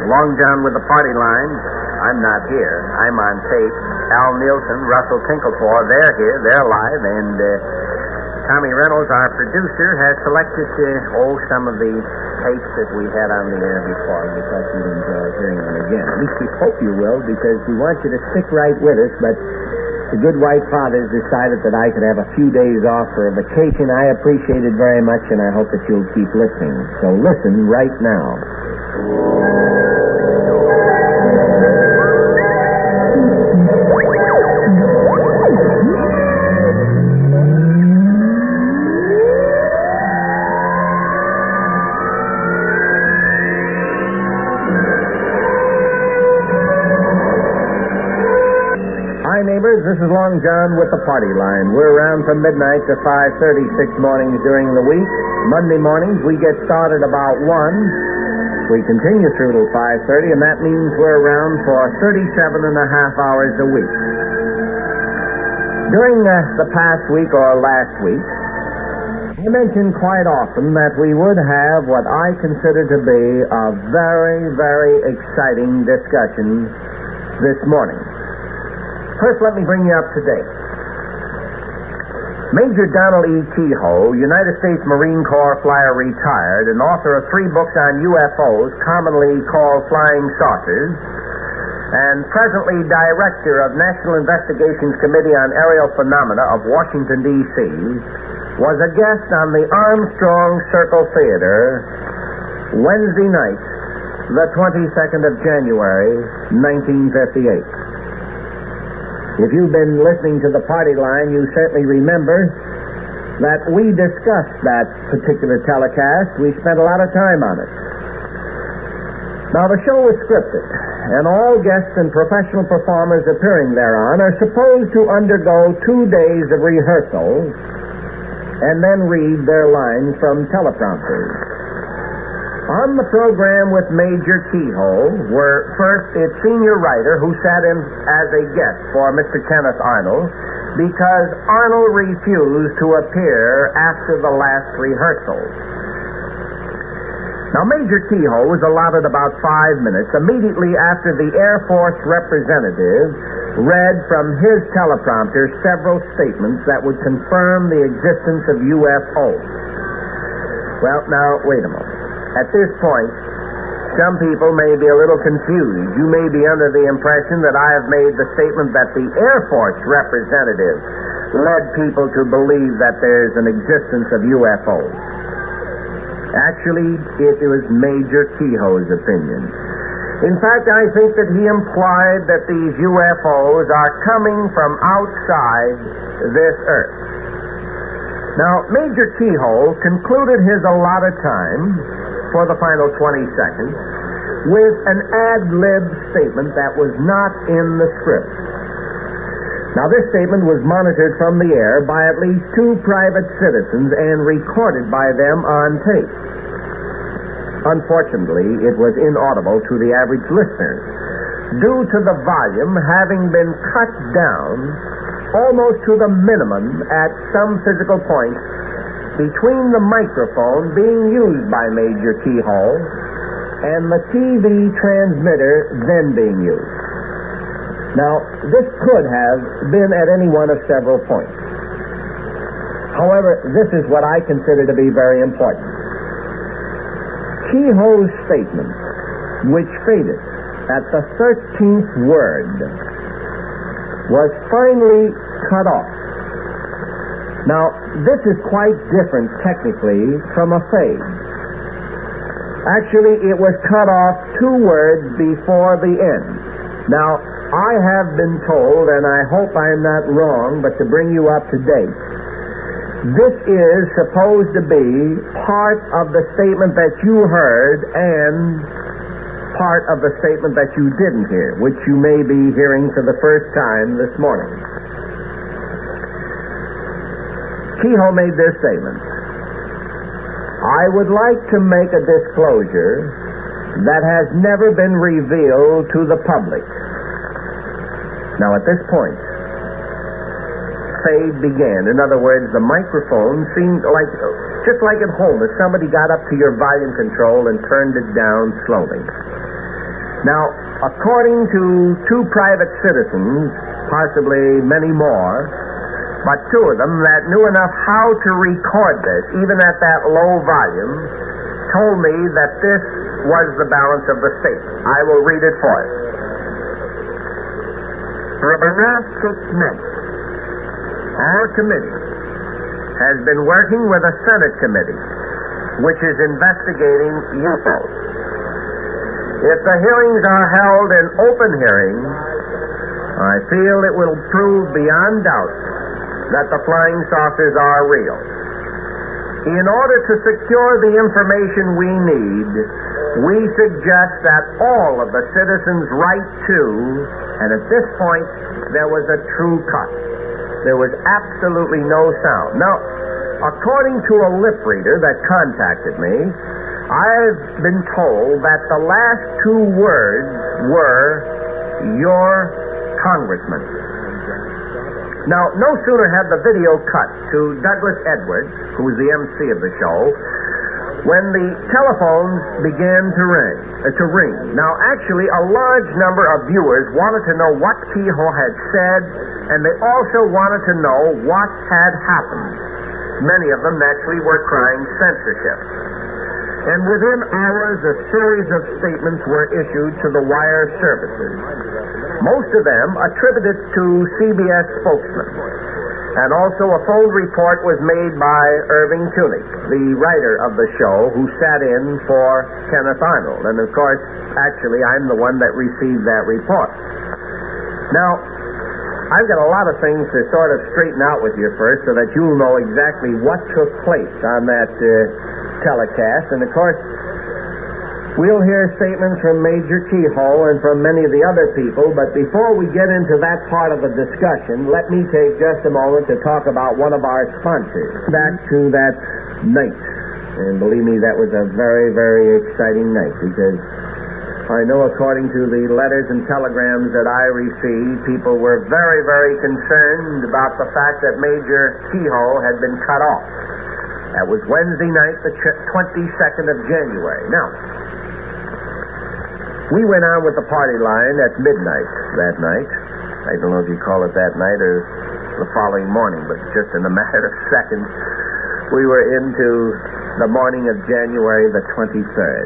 Long John with the party line. I'm not here. I'm on tape. Al Nielsen, Russell Tinkleford, they're here. They're live. And Tommy Reynolds, our producer, has selected some of the tapes that we had on the air before. And we thought you'd enjoy hearing them again. At least we hope you will, because we want you to stick right with us. But the good white fathers decided that I could have a few days off for a vacation. I appreciate it very much, and I hope that you'll keep listening. So listen right now. This is Long John with the party line. We're around from midnight to 5:36 mornings during the week. Monday mornings, we get started about 1. We continue through till 5:30, and that means we're around for 37 and a half hours a week. During the past week or last week, I mentioned quite often that we would have what I consider to be a very, very exciting discussion this morning. First, let me bring you up to date. Major Donald E. Kehoe, United States Marine Corps flyer retired and author of 3 books on UFOs, commonly called Flying Saucers, and presently director of National Investigations Committee on Aerial Phenomena of Washington, D.C., was a guest on the Armstrong Circle Theater Wednesday night, the 22nd of January, 1958. If you've been listening to the party line, you certainly remember that we discussed that particular telecast. We spent a lot of time on it. Now, the show was scripted, and all guests and professional performers appearing thereon are supposed to undergo 2 days of rehearsal and then read their lines from teleprompters. On the program with Major Kehoe were first its senior writer, who sat in as a guest for Mr. Kenneth Arnold because Arnold refused to appear after the last rehearsal. Now, Major Kehoe was allotted about 5 minutes immediately after the Air Force representative read from his teleprompter several statements that would confirm the existence of UFOs. Well, now, wait a moment. At this point, some people may be a little confused. You may be under the impression that I have made the statement that the Air Force representative led people to believe that there's an existence of UFOs. Actually, it was Major Kehoe's opinion. In fact, I think that he implied that these UFOs are coming from outside this Earth. Now, Major Kehoe concluded his allotted time for the final 20 seconds with an ad-lib statement that was not in the script. Now, this statement was monitored from the air by at least 2 private citizens and recorded by them on tape. Unfortunately, it was inaudible to the average listener due to the volume having been cut down almost to the minimum at some physical points between the microphone being used by Major Kehoe and the TV transmitter then being used. Now, this could have been at any one of several points. However, this is what I consider to be very important. Kehoe's statement, which faded at the 13th word, was finally cut off. Now, this is quite different technically from a fade. Actually, it was cut off 2 words before the end. Now, I have been told, and I hope I'm not wrong, but to bring you up to date, this is supposed to be part of the statement that you heard and part of the statement that you didn't hear, which you may be hearing for the first time this morning. Kehoe made this statement: I would like to make a disclosure that has never been revealed to the public. Now, at this point, fade began. In other words, the microphone seemed like, just like at home, if somebody got up to your volume control and turned it down slowly. Now, according to two private citizens, possibly many more, but two of them that knew enough how to record this, even at that low volume, told me that this was the balance of the state. I will read it for you. For the last 6 months, our committee has been working with a Senate committee which is investigating UFOs. If the hearings are held in open hearings, I feel it will prove beyond doubt that the flying saucers are real. In order to secure the information we need, we suggest that all of the citizens write to, and at this point, there was a true cut. There was absolutely no sound. Now, according to a lip reader that contacted me, I've been told that the last 2 words were, "your congressman." Now, no sooner had the video cut to Douglas Edwards, who was the MC of the show, when the telephones began to ring. Now, actually, a large number of viewers wanted to know what Kehoe had said, and they also wanted to know what had happened. Many of them naturally were crying censorship. And within hours, a series of statements were issued to the wire services. Most of them attributed to CBS spokesmen. And also a phone report was made by Irving Tunick, the writer of the show, who sat in for Kenneth Arnold. And, of course, actually, I'm the one that received that report. Now, I've got a lot of things to sort of straighten out with you first so that you'll know exactly what took place on that telecast. And, of course, we'll hear statements from Major Kehoe and from many of the other people, but before we get into that part of the discussion, let me take just a moment to talk about one of our sponsors. Back to that night. And believe me, that was a very, very exciting night, because I know according to the letters and telegrams that I received, people were very, very concerned about the fact that Major Kehoe had been cut off. That was Wednesday night, the 22nd of January. Now, we went on with the party line at midnight that night. I don't know if you call it that night or the following morning, but just in a matter of seconds, we were into the morning of January the 23rd.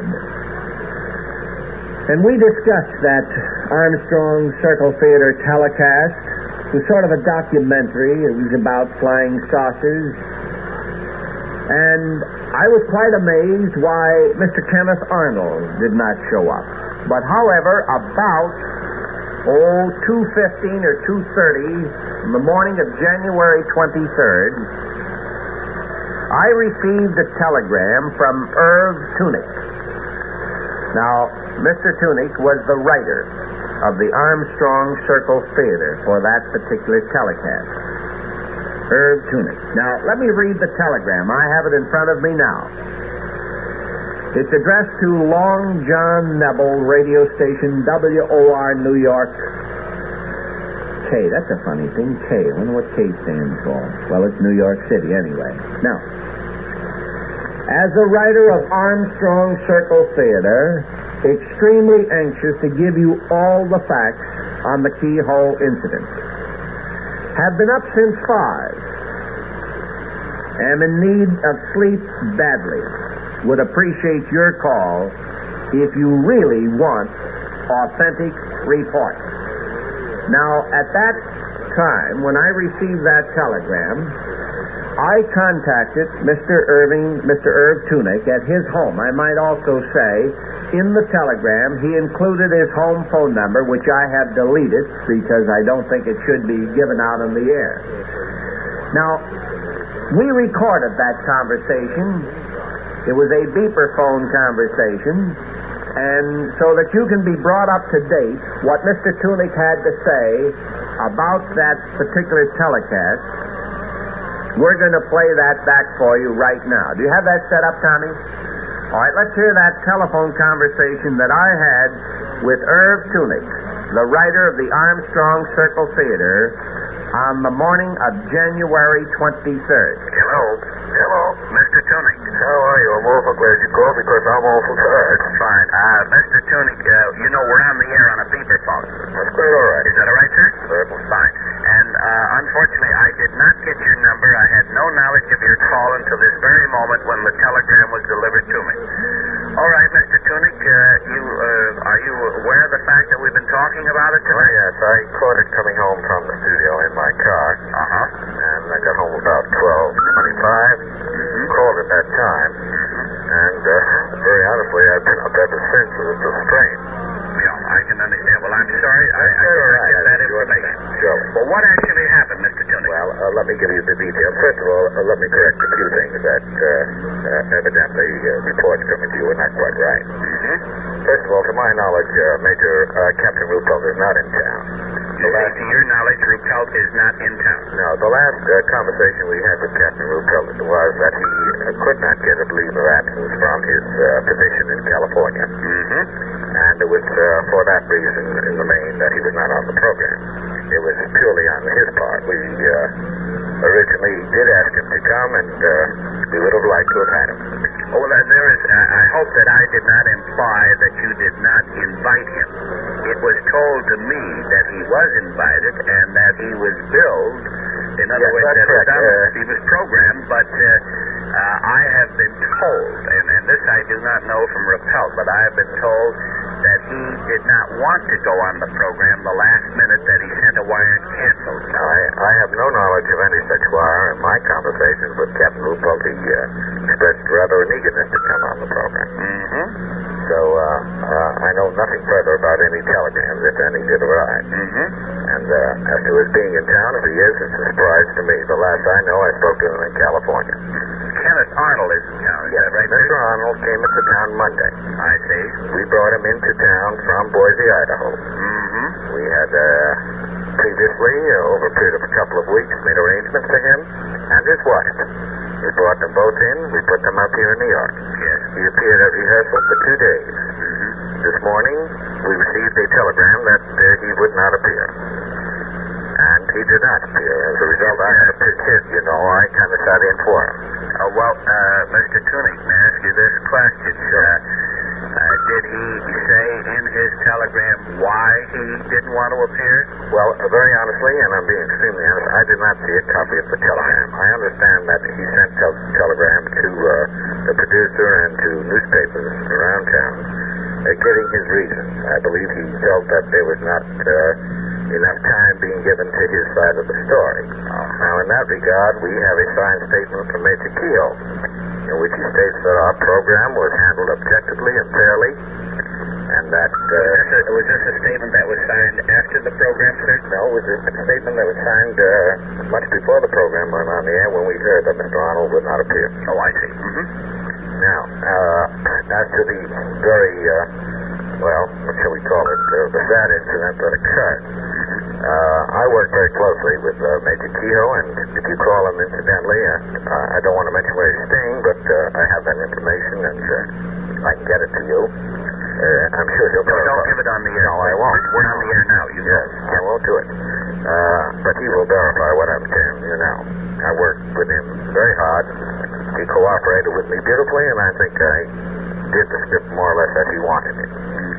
And we discussed that Armstrong Circle Theater telecast. It was sort of a documentary. It was about flying saucers. And I was quite amazed why Mr. Kenneth Arnold did not show up. But, however, about 2:15 or 2:30 in the morning of January 23rd, I received a telegram from Irv Tunick. Now, Mr. Tunick was the writer of the Armstrong Circle Theater for that particular telecast. Irv Tunick. Now, let me read the telegram. I have it in front of me now. It's addressed to Long John Nebel, radio station WOR New York. K, that's a funny thing, K. I wonder what K stands for. Well, it's New York City anyway. Now, as a writer of Armstrong Circle Theater, extremely anxious to give you all the facts on the Kehoe incident. Have been up since 5. Am in need of sleep badly. Would appreciate your call if you really want authentic reports. Now, at that time, when I received that telegram, I contacted Mr. Irv Tunick at his home. I might also say, in the telegram, he included his home phone number, which I have deleted because I don't think it should be given out on the air. Now, we recorded that conversation. It was a beeper phone conversation, and so that you can be brought up to date, what Mr. Tunick had to say about that particular telecast, we're going to play that back for you right now. Do you have that set up, Tommy? All right, let's hear that telephone conversation that I had with Irv Tunick, the writer of the Armstrong Circle Theater, on the morning of January 23rd. Hello, Mr. Tunick. How are you? I'm awful glad you called because I'm awful tired. Fine. Mr. Tunick, you know we're on the air on a beeper phone. That's quite all right. Is that all right, sir? Certainly. Fine. And unfortunately, I did not get your number. I had no knowledge of your call until this very moment when the telegram was delivered to me. All right, Mr. Tunick, are you aware of the fact that we've been talking about it tonight? Oh, yes. I caught it coming home from the studio in my car. Uh-huh. And I got home about 12:25. Called at that time. And very honestly, I've been up ever since. It was a strain. Yeah, I can understand. Well, I'm sorry. I cannot get that information. Sure. Well, what actually happened, Mr. Tunick? Well, let me give you the details. First of all, let me correct a few things that evidently reports coming to you are not quite right. First of all, to my knowledge, Major Captain Ruppelt is not in town. To your knowledge, Ruppelt is not in town. No, the last conversation we had with Captain Ruppelt was that he could not get a leave of absence from his position in California. And it was for that reason, in the main, that he was not on the program. It was purely on his part. We originally did ask him to come, and we would have liked to have had him. Oh, well, I hope that I did not imply that you did not invite him. It was told to me that he was invited and that he was billed. In other words, that he was programmed, but I have been told, and this I do not know from Ruppelt, but I have been told that he did not want to go on the program the last minute that he sent a wire and canceled. I have no knowledge of any such wire. In my conversations with Captain Ruppelt, he expressed rather an eagerness to come on the program. So I know nothing further about any telegrams, if any did arrive. And as to his being in town, if he is, it's a surprise to me. The last I know, I spoke to him in California. Kenneth Arnold is in town, is that right? Mr. Arnold came into town Monday. I see. We brought him into town from Boise, Idaho. We had previously, over a period of a couple of weeks, made arrangements for him and his wife. We brought them both in. We put them up here in New York. Yes. He appeared at rehearsal for 2 days. This morning, we received a telegram that he would not appear. And he did not appear. As a result, I had a pitch hit, you know. I kind of sat in for him. Well, Mr. Tunick, may I ask you this question? Sure. Did he say in his telegram why he didn't want to appear? Well, very honestly, and I'm being extremely honest, I did not see a copy of the telegram. I understand that he sent telegram to the producer and to newspapers around town, giving his reasons. I believe he felt that there was not enough time being given to his side of the story. Now, in that regard, we have a signed statement from Major Keogh, in which he states that our program was handled objectively and fairly, and that... was this a statement that was signed after the program, sir? No, it was a statement that was signed much before the program went on the air, when we heard that Mr. Arnold would not appear. Oh, I see. Now, as to the very, what shall we call it, the sad incident that occurred, I work very closely with Major Keogh, and if you call him incidentally, I don't want to mention where he's staying, but I have that information, and I can get it to you. I'm sure he'll verify. Don't give it on the air. No, I won't. We're on the air now. You know. Yes, I won't do it. But he will verify what I'm telling you now. I worked with him very hard. He cooperated with me beautifully, and I think I did the script more or less as he wanted it.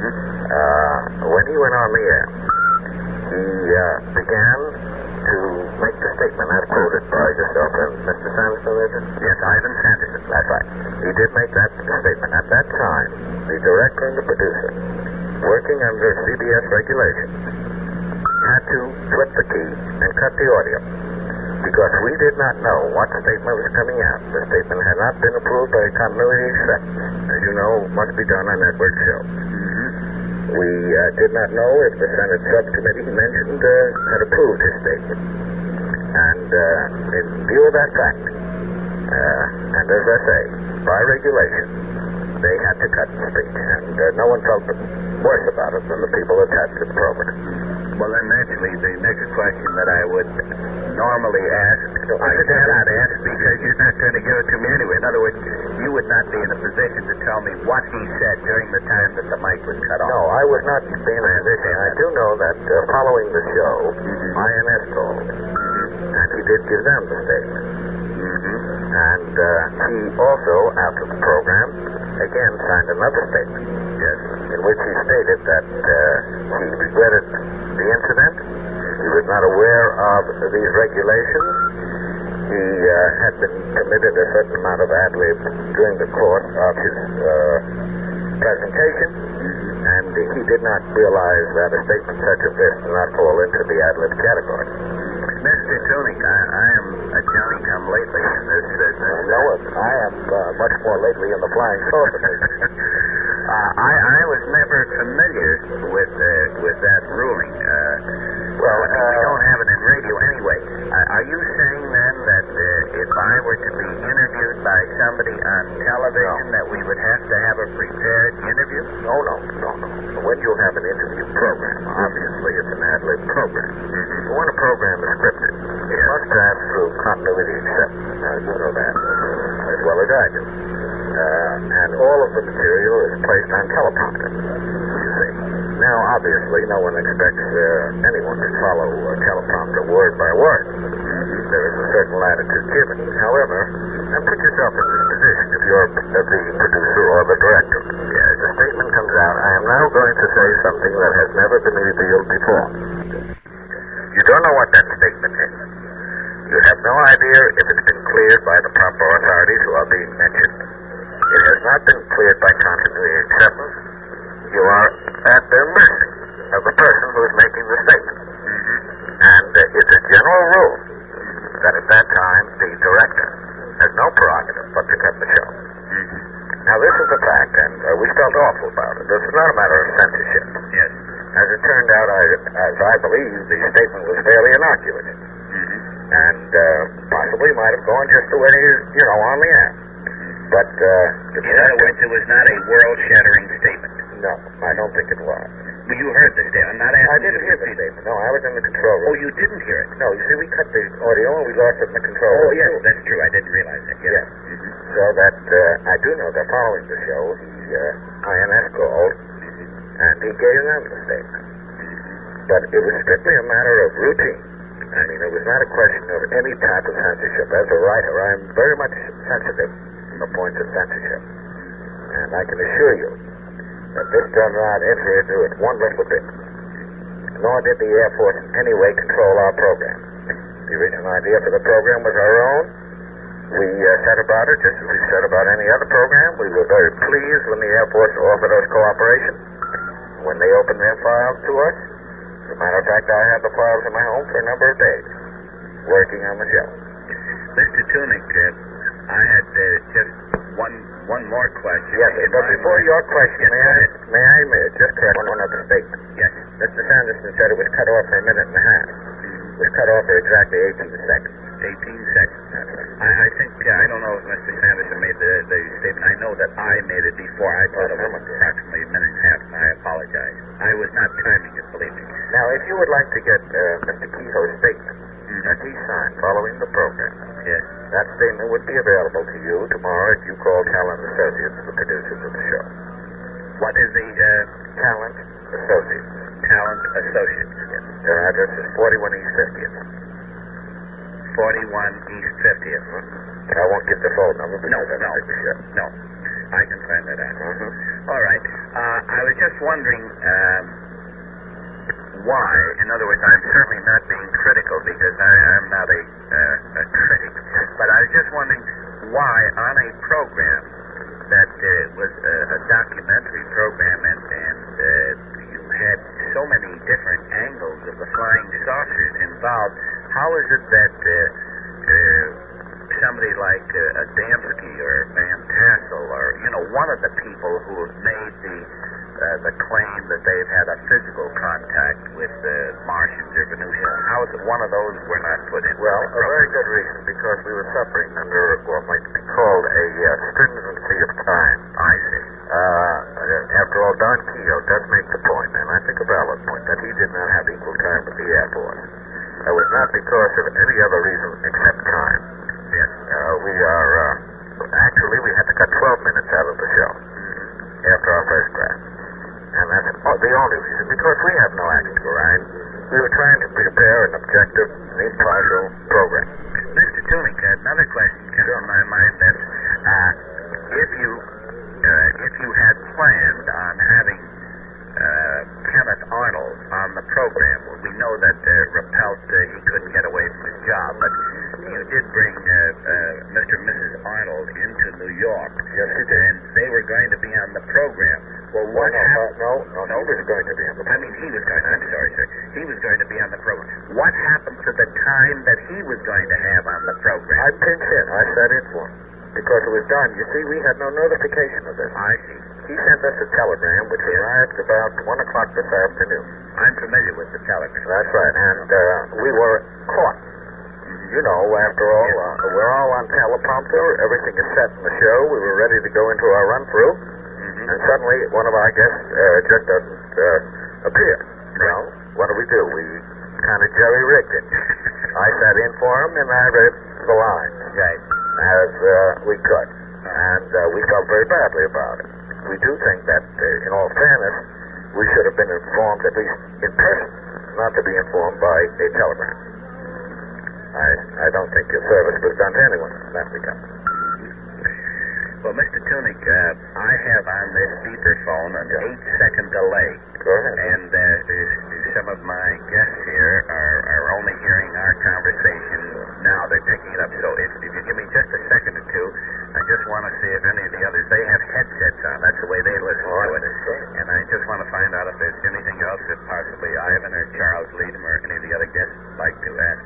When he went on the air, he began to make the statement as quoted by yourself and Mr. Sanderson, is it? Yes, Ivan Sanderson. That's right. He did make that statement. At that time, the director and the producer, working under CBS regulations, had to flip the key and cut the audio, because we did not know what statement was coming out. The statement had not been approved by continuity acceptance. As you know, must be done on network shows. We did not know if the Senate subcommittee mentioned had approved his statement. And in view of that fact, and as I say, by regulation, they had to cut the speech. And no one felt worse about it than the people attached to the program. Well, then, naturally, the next question that I would normally ask, I cannot ask because you're not going to give it to me anyway. In other words, you would not be in a position to tell me what he said during the time that the mic was cut off. No, I was not being in a position. I do know that following the show, INS called, and he did give them the statement. And he also, after the program, again signed another statement. Yes. in which he stated that he regretted the incident. He was not aware of these regulations. He had been permitted a certain amount of ad-lib during the course of his presentation, and he did not realize that a statement such as this did not fall into the ad-lib category. Mr. Tunick, I am a Johnny-come-lately in this business. No, I am much more lately in the flying saucer business. I was never familiar with that ruling. We don't have it in radio anyway. Are you saying then that if I were to be interviewed by somebody on television that we would have to have a prepared interview? No. When you have an interview program, obviously it's an ad-lib program. When a program is scripted, it must pass through continuity acceptance. Now, you know that as well as I do. And all of the material is placed on teleprompter, you see. Now, obviously, no one expects anyone to follow a teleprompter word by word. There is a certain latitude given. However, and put yourself in this position if you're the producer or the director. Yes, the statement comes out, I am now going to say something that has never been revealed before. You don't know what that statement is. You have no idea if it's been cleared by the proper authorities who are being mentioned. It has not been cleared by continuity acceptance. You are at the mercy of the person who is making the statement. And it's a general rule that at that time the director has no prerogative but to cut the show. Now, this is the fact, and we felt awful about it. This is not a matter of censorship. Yes. As it turned out, as I believe, the statement was fairly innocuous. And possibly might have gone just the way it is, on the air. But in other words, it was not a world-shattering statement. No, I don't think it was. Well, you heard the statement. I'm not asking I didn't hear the statement. No, I was in the control room. Oh, you didn't hear it? No, you see, we cut the audio and we lost it in the control room. Oh, yes, that's true. I didn't realize that. Yes. So that I do know that following the show, INS called and he gave them the statement. But it was strictly a matter of routine. I mean, it was not a question of any type of censorship. As a writer, I am very much sensitive to the points of censorship. And I can assure you that this does not enter into it one little bit. Nor did the Air Force in any way control our program. The original idea for the program was our own. We said about it just as we said about any other program. We were very pleased when the Air Force offered us cooperation. When they opened their files to us, as a matter of fact, I had the files in my home for a number of days, working on the show. Mr. Tunick, I had just one more question. Yes, but before your question, may I just correct one other statement? Yes. Mr. Sanderson said it was cut off for a minute and a half. It was cut off for exactly 18 seconds. 18 seconds. I think, I don't know if Mr. Sanderson made the statement. I know that I made it before. I thought it was approximately a minute and a half, and I apologize. I was not timing it, believe me. Now, if you would like to get Mr. Kehoe's statement that he signed following the program, yes, that statement would be available to you tomorrow if you call Talent Associates, the producers of the show. What is the Talent Associates? Talent Associates. Yes. Their address is 41 East 50th. 41 East 50th. I won't give the phone number because No. I can find that out. All right. I was just wondering why. In other words, I'm certainly not being critical because I'm not a critic. But I was just wondering why on a program that was a documentary program and you had so many different angles of the flying saucers involved, how is it that somebody like Adamski or Van Tassel or, one of the people who have made the claim that they've had a physical contact with Martians or Venusians, how is it one of those were not put in? Well, a very good reason, because we were suffering under what might be called a stringency of time. I see. After all, Don Kehoe does make the point, and I think a valid point, that he did not have equal time with the Air Force. That was not because of any other reason except time. Yes. We had to cut 12 minutes out of the show after our first draft. And that's the only reason, because we have no axe to grind. We were trying to prepare an objective and impartial program. Mr. Tunick, another question came to my mind that if you had planned on having Kenneth Arnold on the program. We know that Rappelt, he couldn't get away from his job, but you did bring Mr. and Mrs. Arnold into New York. Yes, he did. And they were going to be on the program. Well, what happened? No, he was going to be on the program. I mean, he was going to. I'm sorry, sir. He was going to be on the program. What happened to the time that he was going to have on the program? I pinched in. I sat in for him. Because it was done. You see, we had no notification of this. I see. He sent us a telegram, which arrived about 1 o'clock this afternoon. I'm familiar with the telegram. That's right. And we were caught. You know, after all, we're all on teleprompter. Everything is set in the show. We were ready to go into our run-through. And suddenly, one of our guests just doesn't appear. You know, what do? We kind of jerry-rigged it. I sat in for him, and I read the lines as we could. And we felt very badly about it. We do think that, in all fairness, we should have been informed at least in person, not to be informed by a telegram. I don't think your service was done to anyone in that regard. Well, Mr. Tunick, I have on this beeper phone an 8-second delay. Go ahead. And some of my guests here are only hearing our conversation now. They're picking it up. So if you give me just a second or two, I just want to see if any of the others, they have headsets on. That's the way they listen to it. And I just want to find out if there's anything else that possibly Ivan or Charles Leadham or any of the other guests like to ask.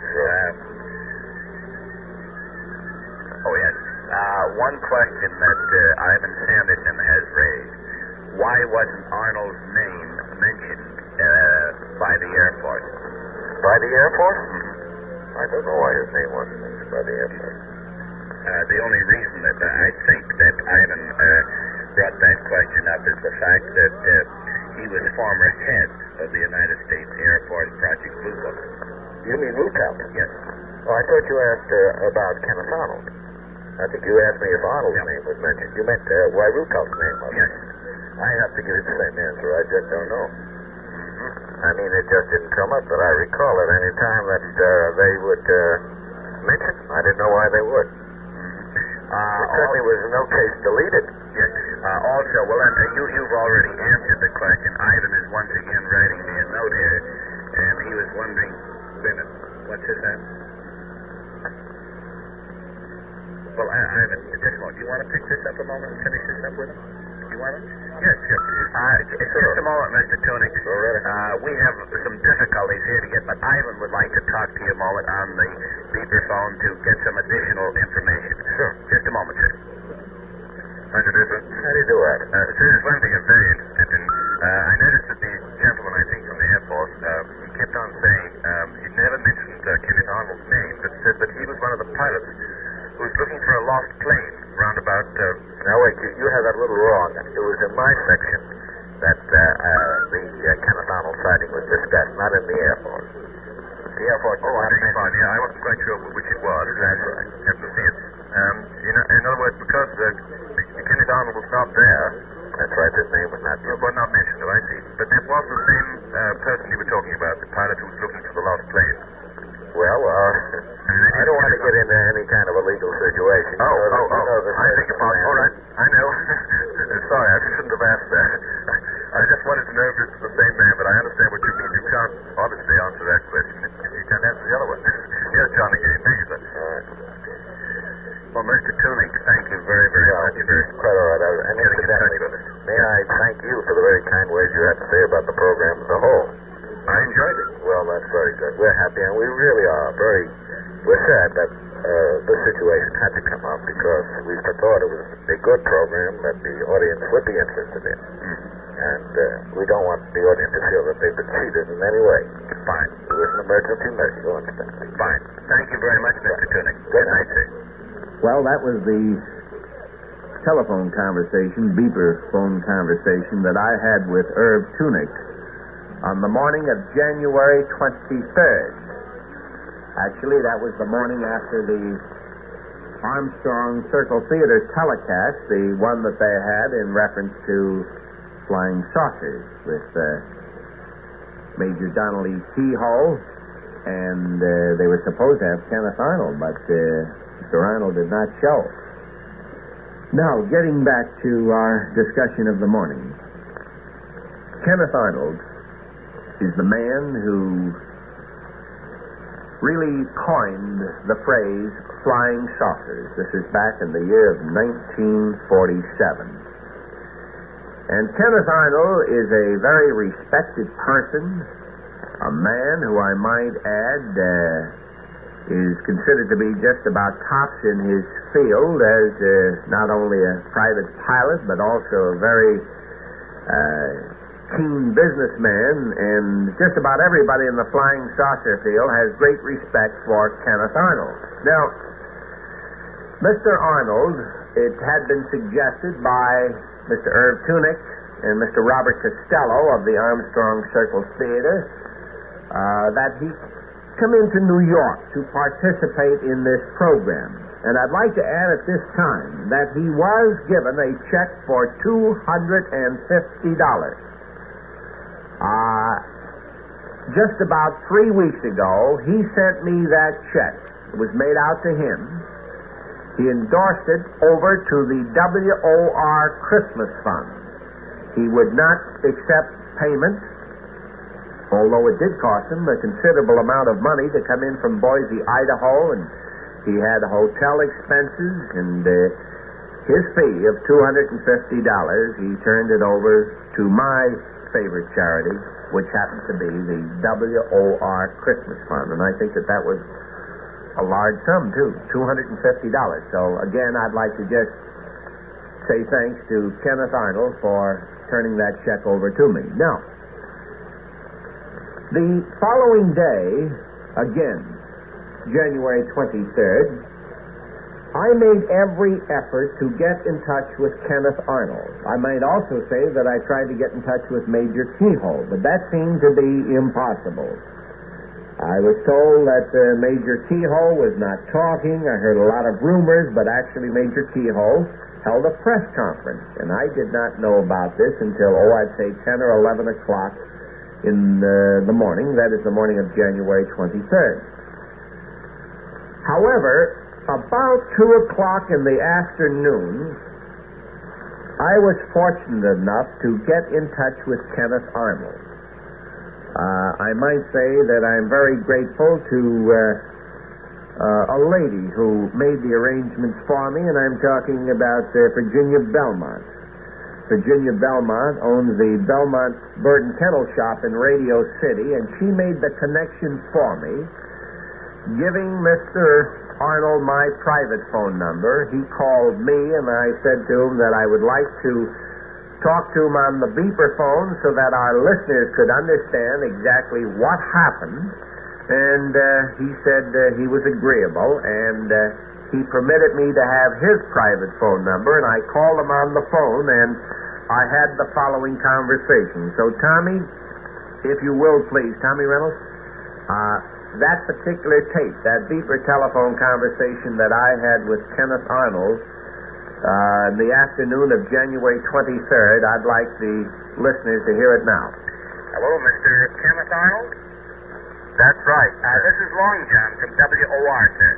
Oh, yes. One question that Ivan Sanderson has raised. Why wasn't Arnold's name mentioned by the Air Force? By the Air Force? I don't know why his name wasn't mentioned by the Air Force. The only reason that I think that Ivan brought that question up is the fact that he was former head of the United States Air Force Project Blue Book. You mean Ruppelt? Yes. Oh, I thought you asked about Kenneth Arnold. I think you asked me if Arnold's name was mentioned. You meant why Ruppelt's name was. Yes. I have to give you the same answer. I just don't know. I mean, it just didn't come up that I recall at any time that they would mention. I didn't know why they would. Certainly was no case deleted. Yes. Also, well, you've already answered the question. Ivan is once again writing me a note here, and he was wondering, wait a minute, what's his name? Well, Ivan, just a moment. Do you want to pick this up a moment and finish this up with him? Do you want it? Yes, sure. Just a moment, Mr. Tunick. We have some difficulties here to get, but Ivan would like to talk to you a moment on the beeper phone to get some additional information. Sure. Just a moment, sir. How do you do, sir? How do you do, Ivan? Sir, there's one thing I'm very interested in. I noticed that the gentleman, I think, from the Air Force, he kept on saying he never mentioned Kenneth Arnold's name, but said that he was one of the pilots who was looking for a lost plane round about... Now, wait, you have that a little wrong. It was in my section that the Kenneth Arnold sighting was discussed, not in the Air Force. The Air Force... Oh, I beg your pardon. Yeah, I wasn't quite sure which it was. That's right. Have to see it. In other words, because Kenneth Arnold was not there... That's right, his name was not... Well, not mentioned, I see. But that was the same person you were talking about, the pilot who was looking for the lost plane. Well, I don't want to get into any kind of a legal situation. I beg your pardon. All right, I know. Sorry, I shouldn't have asked that. I just wanted to know if it's the same man, but I understand what you mean. You can't obviously answer that question. You can't answer the other one. Yes, John again. Thank you, sir. All right. Well, Mr. Tunick, thank you very, very much. Quite all right. And incidentally, may I thank you for the very kind words you had to say about the program as a whole. I enjoyed it. Well, that's very good. We're happy, and we really are we're sad that this situation had to come up because we thought it was a good program that the audience would be interested in. And we don't want the audience to feel that they've been cheated in any way. Fine. It was an emergency measure, you understand? Fine. Thank you very much, Mr. Tunick. Good night, sir. Well, that was the telephone conversation, beeper phone conversation that I had with Irv Tunick on the morning of January 23rd. Actually, that was the morning after the Armstrong Circle Theater telecast, the one that they had in reference to flying saucers with Major Donald E. Kehoe, and they were supposed to have Kenneth Arnold, but Mr. Arnold did not show. Now, getting back to our discussion of the morning. Kenneth Arnold is the man who really coined the phrase flying saucers. This is back in the year of 1947. And Kenneth Arnold is a very respected person, a man who I might add is considered to be just about tops in his field as not only a private pilot but also a very keen businessman, and just about everybody in the flying saucer field has great respect for Kenneth Arnold. Now, Mr. Arnold, it had been suggested by Mr. Irv Tunick and Mr. Robert Costello of the Armstrong Circle Theater that he come into New York to participate in this program. And I'd like to add at this time that he was given a check for $250. Just about 3 weeks ago, he sent me that check. It was made out to him. He endorsed it over to the WOR Christmas Fund. He would not accept payments, although it did cost him a considerable amount of money to come in from Boise, Idaho, and he had hotel expenses, and his fee of $250, he turned it over to my favorite charity, which happens to be the WOR Christmas Fund. And I think that was a large sum, too, $250. So, again, I'd like to just say thanks to Kenneth Arnold for turning that check over to me. Now, the following day, again, January 23rd, I made every effort to get in touch with Kenneth Arnold. I might also say that I tried to get in touch with Major Kehoe, but that seemed to be impossible. I was told that Major Kehoe was not talking. I heard a lot of rumors, but actually Major Kehoe held a press conference, and I did not know about this until, I'd say 10 or 11 o'clock in the morning. That is the morning of January 23rd. However, about 2 o'clock in the afternoon, I was fortunate enough to get in touch with Kenneth Arnold. I might say that I'm very grateful to a lady who made the arrangements for me, and I'm talking about Virginia Belmont. Virginia Belmont owns the Belmont Bird and Kennel Shop in Radio City, and she made the connection for me, giving Mr. Arnold my private phone number. He called me, and I said to him that I would like to talk to him on the beeper phone so that our listeners could understand exactly what happened. And he said he was agreeable, and he permitted me to have his private phone number, and I called him on the phone, and I had the following conversation. So, Tommy, if you will, please, Tommy Reynolds, that particular tape, that beeper telephone conversation that I had with Kenneth Arnold in the afternoon of January 23rd, I'd like the listeners to hear it now. Hello, Mr. Kenneth Arnold? That's right. This is Long John from WOR, sir.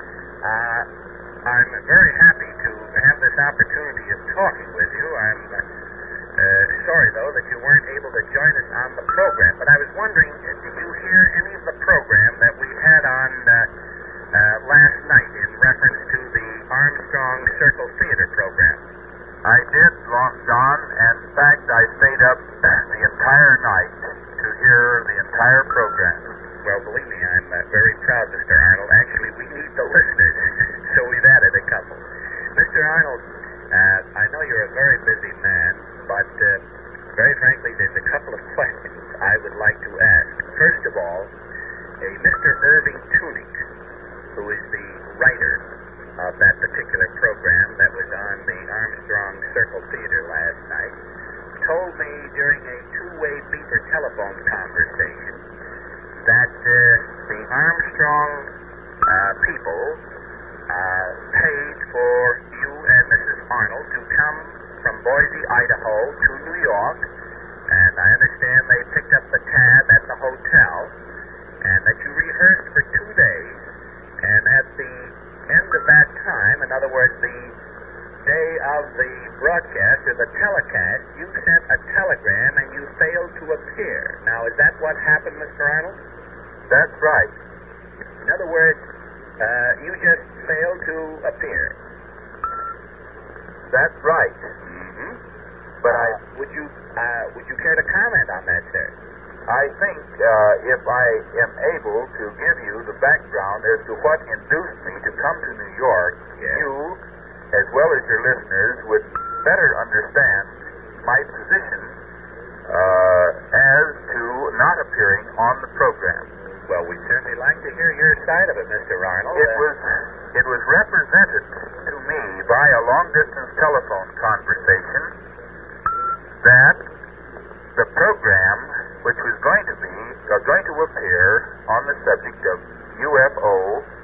I'm very happy to have this opportunity of talking with you. I'm sorry, though, that you weren't able to join us on the program, but I was wondering, did you hear any of the program that we had on last night in reference to the Armstrong Circle Theater program? I did, Long John, and in fact, I stayed up the entire night to hear the entire program. Well, believe me, I'm very proud, Mr. Arnold. Actually, we need the listeners, so we've added a couple. Mr. Arnold, I know you're a very busy man, but very frankly, there's a couple of questions I would like to ask. First of all, Mr. Irving Tunick, who is the writer of that particular program that was on the Armstrong Circle Theater last night, told me during a two-way beeper telephone conversation that the Armstrong people paid for you and Mrs. Arnold to come from Boise, Idaho to New York, and I understand they picked up the tab at the hotel, and that you rehearsed for 2 days, and at the end of that time, in other words, the day of the broadcast or the telecast, you sent a telegram and you failed to appear. Now, is that what happened, Mr. Arnold? That's right. In other words, you just failed to appear. That's right. Mm-hmm. But would you care to comment on that, sir? I think if I am able to give you the background as to what induced me to come to New York, Yes. you, as well as your listeners, would better understand my position as to not appearing on the program. Well, we'd certainly like to hear your side of it, Mr. Arnold. It was represented to me by a long-distance telephone conversation that the program, which was going to appear on the subject of UFO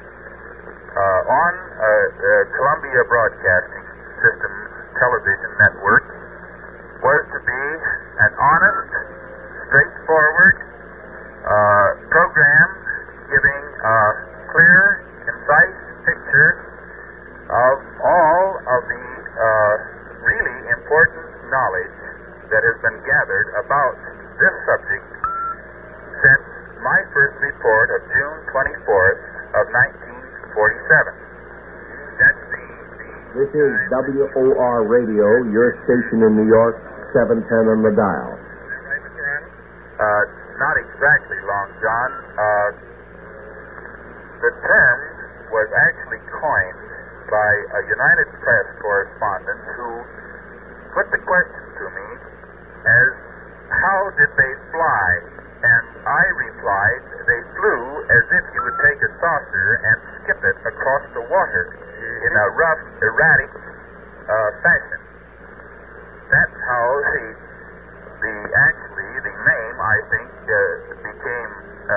on Columbia Broadcasting System television network, was to be an honest, straightforward program giving a clear, concise picture of all of the really important knowledge that has been gathered about this subject since my first report of June 24th of 1947. That's This is WOR Radio, your station in New York, 710 on the dial. Is that right, Mr. Arnold? Not exactly, Long John. The term was actually coined by a United Press correspondent who put the question to me as, how did they fly? And I replied, they flew as if you would take a saucer and skip it across the water in a rough, erratic fashion. That's how the name, I think, became,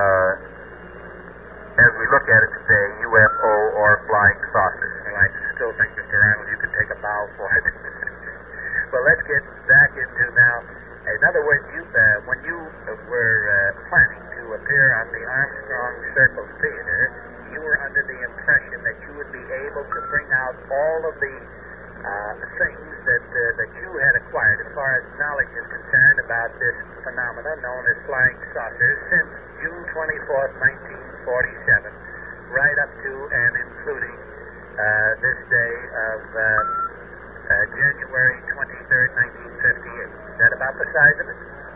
as we look at it today, UFO or flying saucer. Well, I still think, Mr. Arnold, you could take a bow for it. Well, let's get back into now. In other words, when you were planning to appear on the Armstrong Circle Theater, you were under the impression that you would be able to bring out all of the things that you had acquired as far as knowledge is concerned about this phenomena known as flying saucers since June 24th, 1947, right up to and including this day of January 23rd, 1958. Is that about the size of it?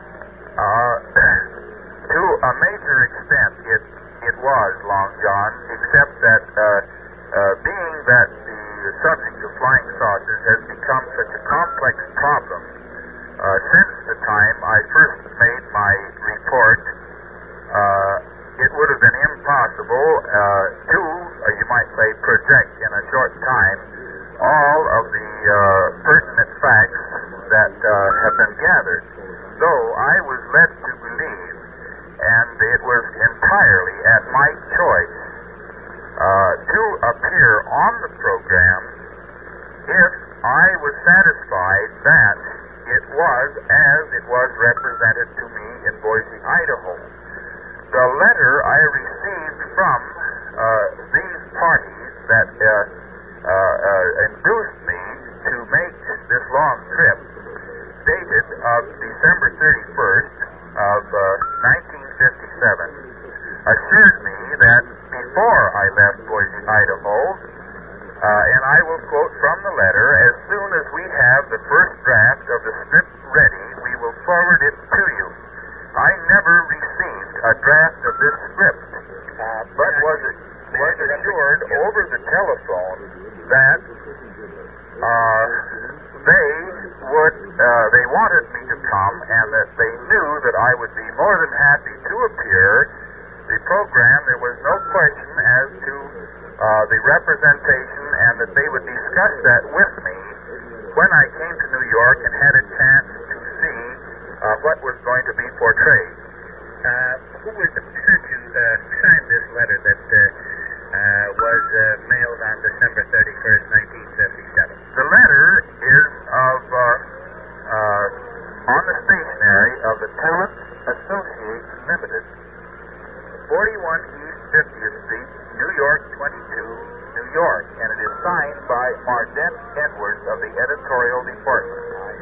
To a major extent, it was, Long John, except that being that the subject of flying saucers has become such a complex problem since the time I first made my report, it would have been impossible to, you might say, project in a short time all of the pertinent facts that have been gathered. So I was led to believe, and it was entirely at my choice, to appear on the program if I was satisfied that it was as it was represented to me in Boise, Idaho. The letter I received from these parties that induced me to make this long trip, dated of December 31st of 1957, assured me that before I left Boise, Idaho, and I will quote from the letter, as soon as we have the first draft of the script ready, we will forward it to you. I never received a draft of this script, but was assured over the telephone that they wanted me to come and that they knew that I would be more than happy to appear. The program, there was no question as to the representation, and that they would discuss that with me when I came to New York and had a chance to see what was going to be portrayed. Who was the person who signed this letter that was mailed on December 31st, 1957? The letter is on the stationery of the Talent Association Limited, 41 East 50th Street, New York 22, New York, and it is signed by Mardent Edwards of the editorial department.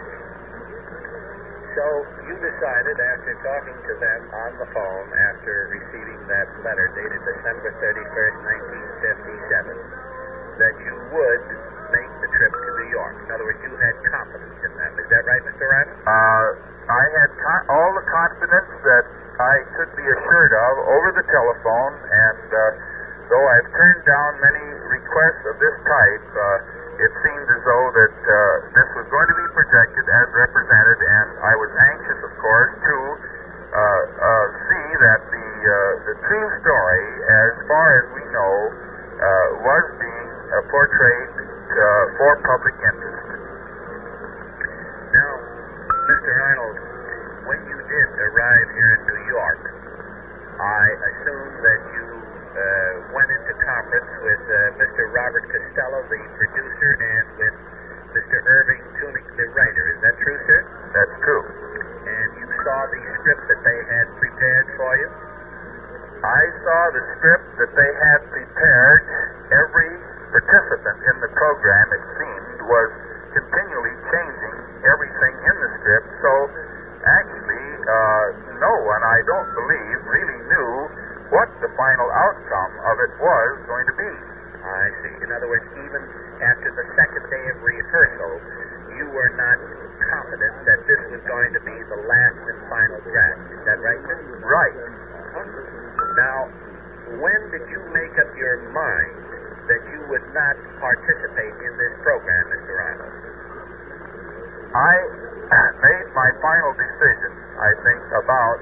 So you decided, after talking to them on the phone, after receiving that letter dated December 31st, 1957, that you would make the trip to New York. In other words, you had confidence in them. Is that right, Mr. Ryman? I had all the confidence that I could be assured of over the telephone, and though I've turned down many requests of this type, it seemed as though that this was going to be projected as represented, and I was anxious, of course, to see that the true story, as far as we know, was being portrayed for public interest. Now, Mr. Arnold, when you did arrive here in New York, I assume that you went into conference with Mr. Robert Costello, the producer, and with Mr. Irving Tunick, the writer. Is that true, sir? That's true. And you saw the script that they had prepared for you? I saw the script that they had prepared. Every participant in the program, it seemed, was continually changing everything in the script, so actually no one, I don't believe, really knew what the final outcome of it was going to be. I see. In other words, even after the second day of rehearsal, you were not confident that this was going to be the last and final draft. Is that right, sir? Right. Now, when did you make up your mind that you would not participate in this program, Mr. Arnold? I made my final decision, I think, about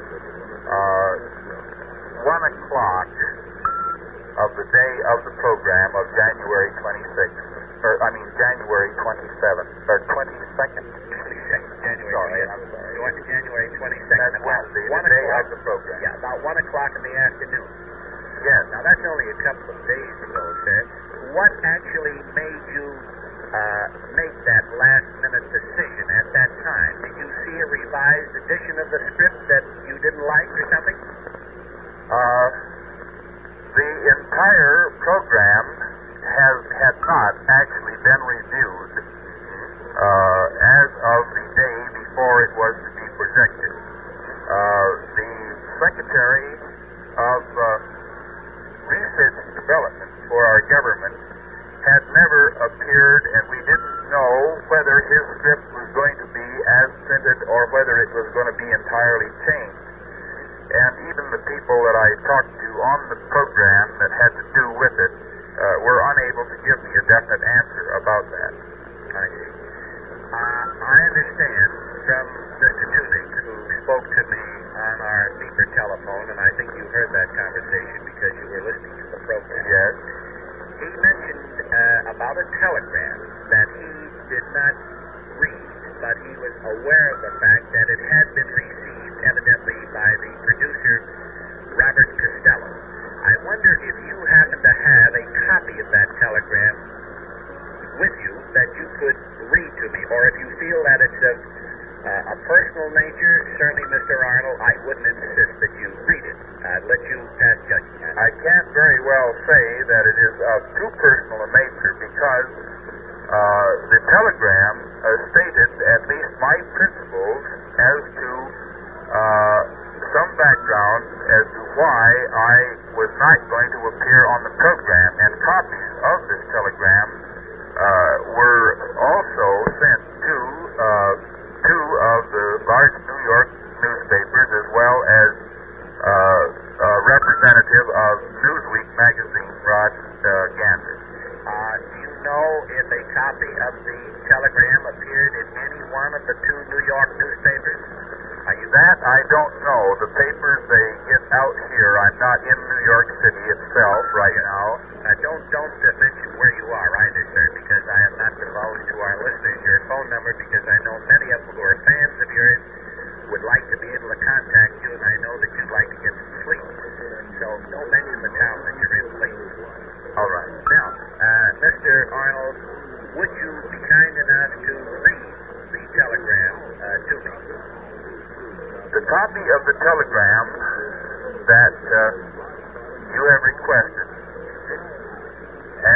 1 o'clock of the day of the program of January 26th. January 27th, or 22nd. 22nd, January. Sorry, yes. I'm sorry. You went to January 22nd. That's Wednesday, the day of the program. Yeah, about 1 o'clock in the afternoon. Yes. Now, that's only a couple of days ago, sir. What actually made you make that last-minute decision at that time? Did you see a revised edition of the script that you didn't like or something? The entire program had not actually been reviewed as of the day before it was to be projected. The Secretary of Research and Development for our government had never appeared, and we didn't know whether his script was going to be as printed or whether it was going to be entirely changed. And even the people that I talked to on the program that had to do with it were unable to give me a definite answer about that. I see. I understand from Mr. Tunick, who spoke to me on our beeper telephone, and I think you heard that conversation because you were listening to the program. Yes. He mentioned about a telegram that he did not read, but he was aware of the fact that it had been received evidently by the producer, Robert Costello. I wonder if you happen to have a copy of that telegram with you that you could read to me, or if you feel that it's of a personal nature, certainly, Mr. Arnold, I wouldn't insist that you read it. I'd let you pass judgment. I can't very well say that it is of too personal a nature because the telegram stated at least my principles as to some background as to why I was not going to appear on the program, and copies of this telegram were also sent to two of the large New York newspapers, as well as a representative of Newsweek magazine, Rod Gander. Do you know if a copy of the telegram appeared in any one of the two New York newspapers? That I don't know. The papers they get out here, I'm not in New York City itself right now. Don't mention where you are either, sir, because I have not divulged to our listeners your phone number, because I know many of them who are fans of yours would like to be able to contact you, and I know that you'd like to get some sleep. So don't mention the town that you're in, please. All right. Now, Mr. Arnold, would you be kind enough to read the telegram to me? The copy of the telegram that you have requested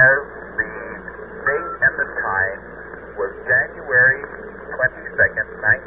January 22nd,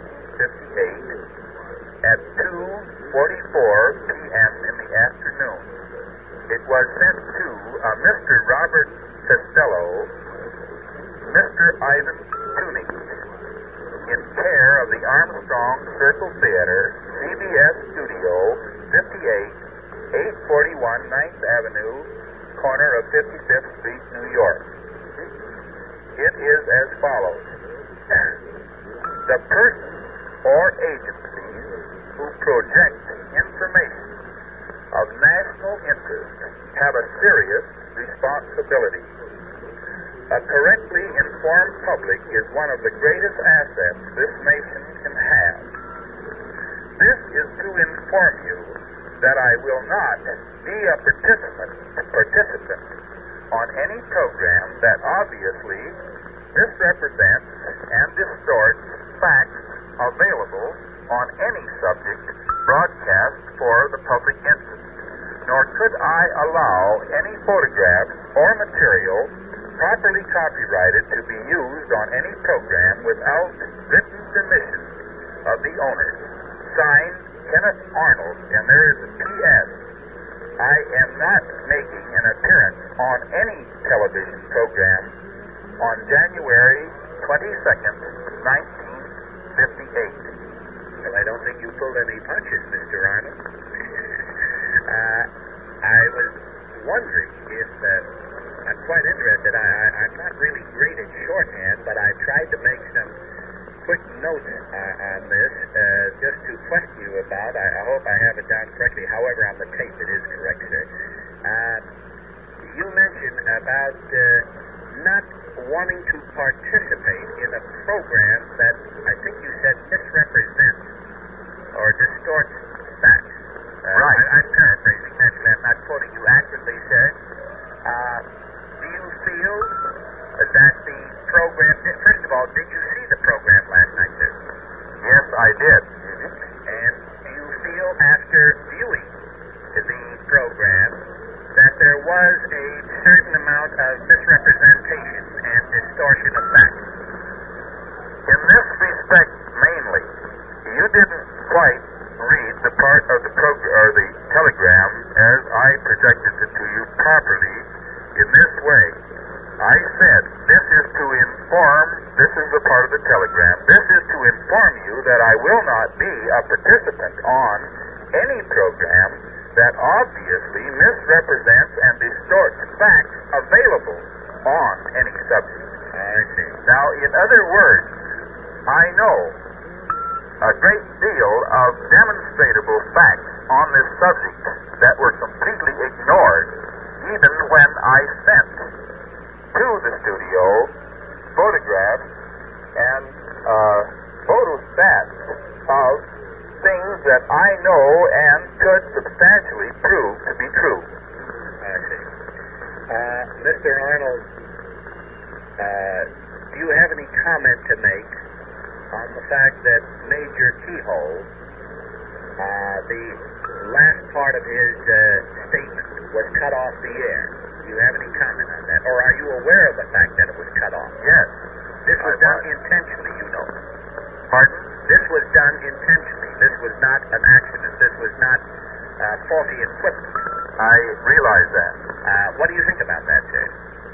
1958, at 2:44 p.m. in the afternoon. It was sent to Mr. Robert Costello, Mr. Ivan Tuning, in care of the Armstrong Circle Theater, CBS Studio 58, 841 9th Avenue, corner of 55th Street, New York. It is as follows. The persons or agencies who project information of national interest have a serious responsibility. A correctly informed public is one of the greatest assets this nation can have. This is to inform you that I will not be a participant on any program that obviously misrepresents and distorts facts available on any subject broadcast for the public interest, nor could I allow any photographs or material properly copyrighted to be used on any program without written permission of the owners. Signed, Kenneth Arnold, and there is a P.S. I am not making an appearance on any television program on January 22nd, 1958. Well, I don't think you pulled any punches, Mr. Arnold. I was wondering if... I'm quite interested. I'm not really great at shorthand, but I tried to make some quick notes on this just to question you about. I hope I have it down correctly. However, on the tape it is correct, sir. You mentioned about not wanting to participate in a program that I think you said misrepresents or distorts facts. Right. I'm paraphrasing. Naturally, I'm not quoting you accurately, sir. Do you feel that the program... First of all, did you see the program last night, sir? Yes, I did. And do you feel after viewing the program that there was a certain amount of misrepresentation and distortion of facts? In this respect, mainly, you didn't quite read the part of the the telegram as I projected it to you properly in this way. I said, this is to inform, this is the part of the telegram, this is to inform you that I will not be a participant on any program that obviously misrepresents and distorts facts available on any subject. I see. Now, in other words, I know a great deal of demonstrable facts on this subject that were completely ignored even when I sent to the studio photographs and photostats of things that I know and could substantially prove to be true. I see. Mr. Arnold, do you have any comment to make on the fact that Major Keyhole, the last part of his statement was cut off the air? Do you have any comment on that? Or are you aware of the fact that it was cut off? Yes. This was done intentionally, you know. Pardon? This was done intentionally. This was not an accident. This was not faulty equipment. I realize that. What do you think about that, sir?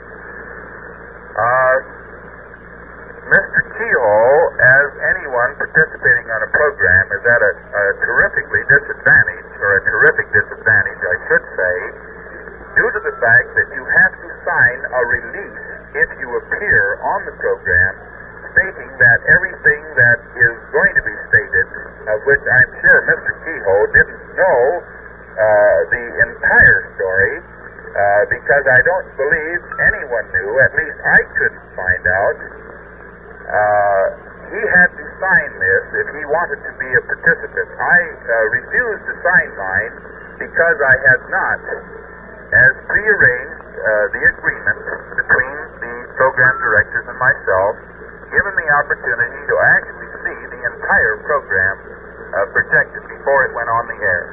Mr. Keyhole, as anyone participating on a program, is at a terrifically disadvantage, or a terrific disadvantage, I should say, due to the fact that you have to sign a release if you appear on the program stating that everything that is going to be stated, of which I'm sure Mr. Keyhole didn't know the entire story, because I don't believe anyone knew, at least I couldn't find out. He had to sign this if he wanted to be a participant. I refused to sign mine because I had not, as prearranged, the agreement between the program directors and myself, given the opportunity to actually see the entire program projected before it went on the air.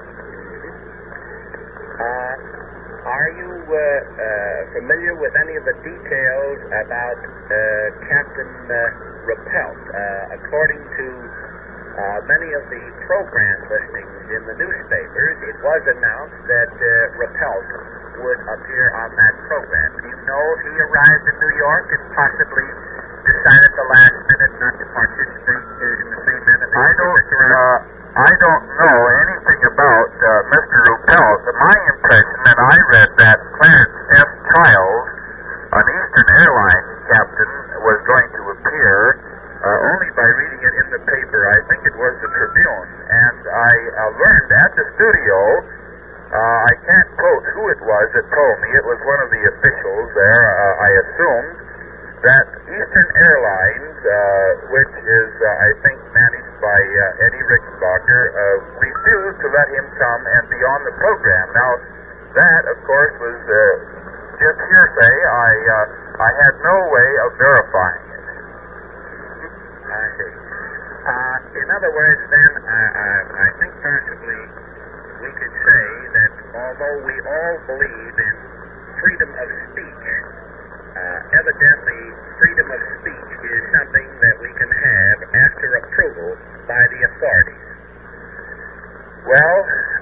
Are you familiar with any of the details about Captain repelled. According to many of the program listings in the newspapers, it was announced that Repelt would appear on that program. Do you know if he arrived in New York and possibly decided at the last minute not to participate in the same manner? I don't know anything about Mr. Ruppelt. My impression, and I read that Clarence F. Childs, an Eastern Airlines captain, was going to appear only by reading it in the paper. I think it was the Tribune. And I learned at the studio, I can't quote who it was that told me, it was one of the officials there, I assumed, that Eastern Airlines, which is, I think, managed by Eddie Rickenbacker, refused to let him come and be on the program. Now, that, of course, was just hearsay. I had no way of verifying it. I see. In other words, then, I think possibly we could say that although we all believe in freedom of speech, evidently freedom of speech is something that we can have after approval by the authorities. Well,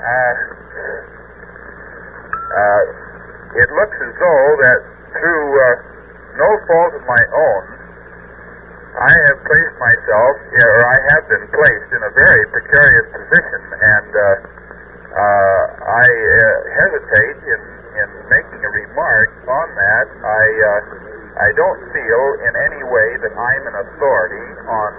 it looks as though that through no fault of my own, I have placed myself, or I have been placed in a very precarious position, and I hesitate in making a remark on that. I don't feel in any way that I'm an authority on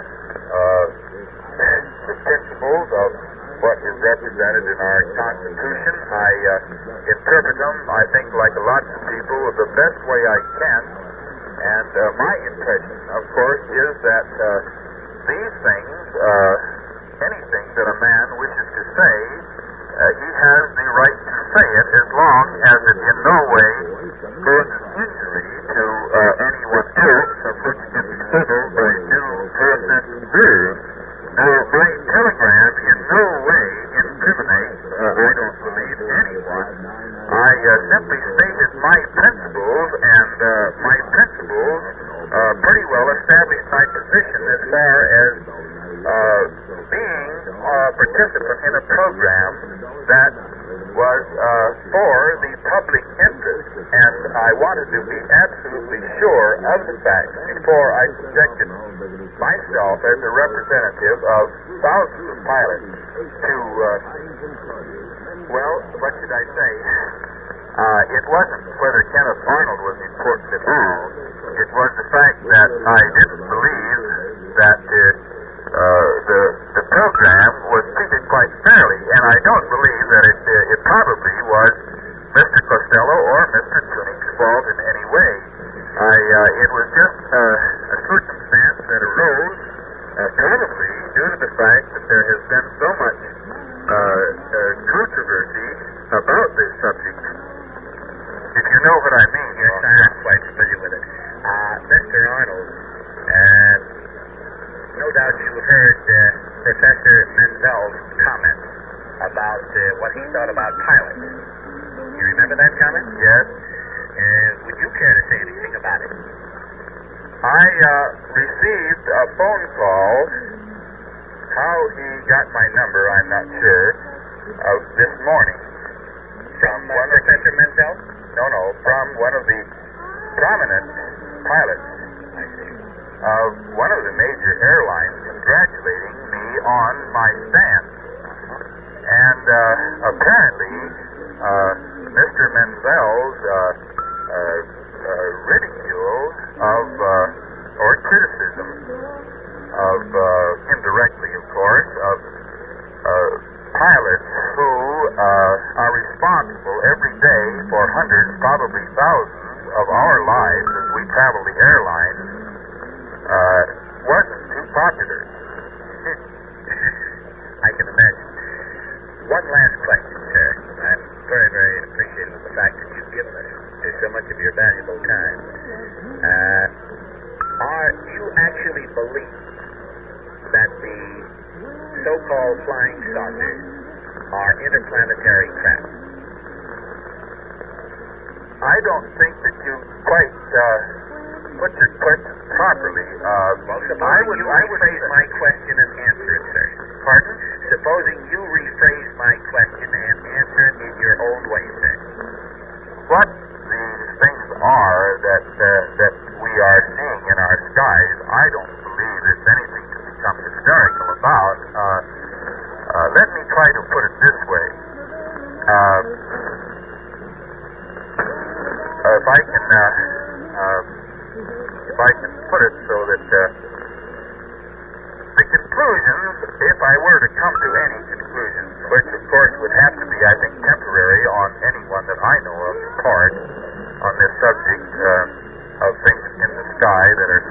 the principles of what is represented in our Constitution. I interpret them, I think, like lots of people, the best way I can. And my impression, of course, is that these things, anything that a man wishes to say, he has the right to say it as long as it in no way causes injury to anyone else, of which can be settled by due process of rules. Now, my telegram in no way incriminates, I don't believe, anyone. I simply stated my principles, and my principles pretty well established my position as far as being a participant in a program that was for the public interest, and I wanted to be absolutely sure of the facts before I subjected myself as a representative of thousands of pilots to, well, what should I say? It wasn't whether Kenneth Arnold was important at all. It was the fact that I didn't believe that the program was treated quite fairly, and I don't believe that it probably was Mr. Costello or Mr. Tuning's fault in any way. It was just a circumstance that arose probably due to the fact that there has been so much controversy about this subject. If you know what I mean. Yes, I am quite familiar with it. Mr. Arnold, no doubt you heard Professor Menzel's comment about what he thought about pilots. You remember that comment? Yes. Would you care to say anything about it? I received a phone call. How he got my number, I'm not sure, this morning. From Professor Menzel? No, from one of the prominent pilots of one of the major airlines congratulating me on my stance. And apparently, Mr. Menzel's ridicule of, or criticism of, indirectly of course, of pilots who are responsible every day for hundreds, probably thousands of our lives as we travel the airline, wasn't too popular. I can imagine. One last question, sir. I'm very, very appreciative of the fact that you've given us so much of your valuable time. Do you actually believe that the so-called flying saucers are interplanetary craft? I don't think that you quite put your question properly, I would rephrase my question and answer it, sir. Pardon? Supposing you rephrase my question and answer it in your own way, sir. What these things are that we are seeing in our skies, I don't believe it's anything to become hysterical about. Let me try to put it this way. If I can put it so that the conclusions, if I were to come to any conclusions, which of course would have to be, I think, temporary on anyone that I know of part on this subject of things in the sky that are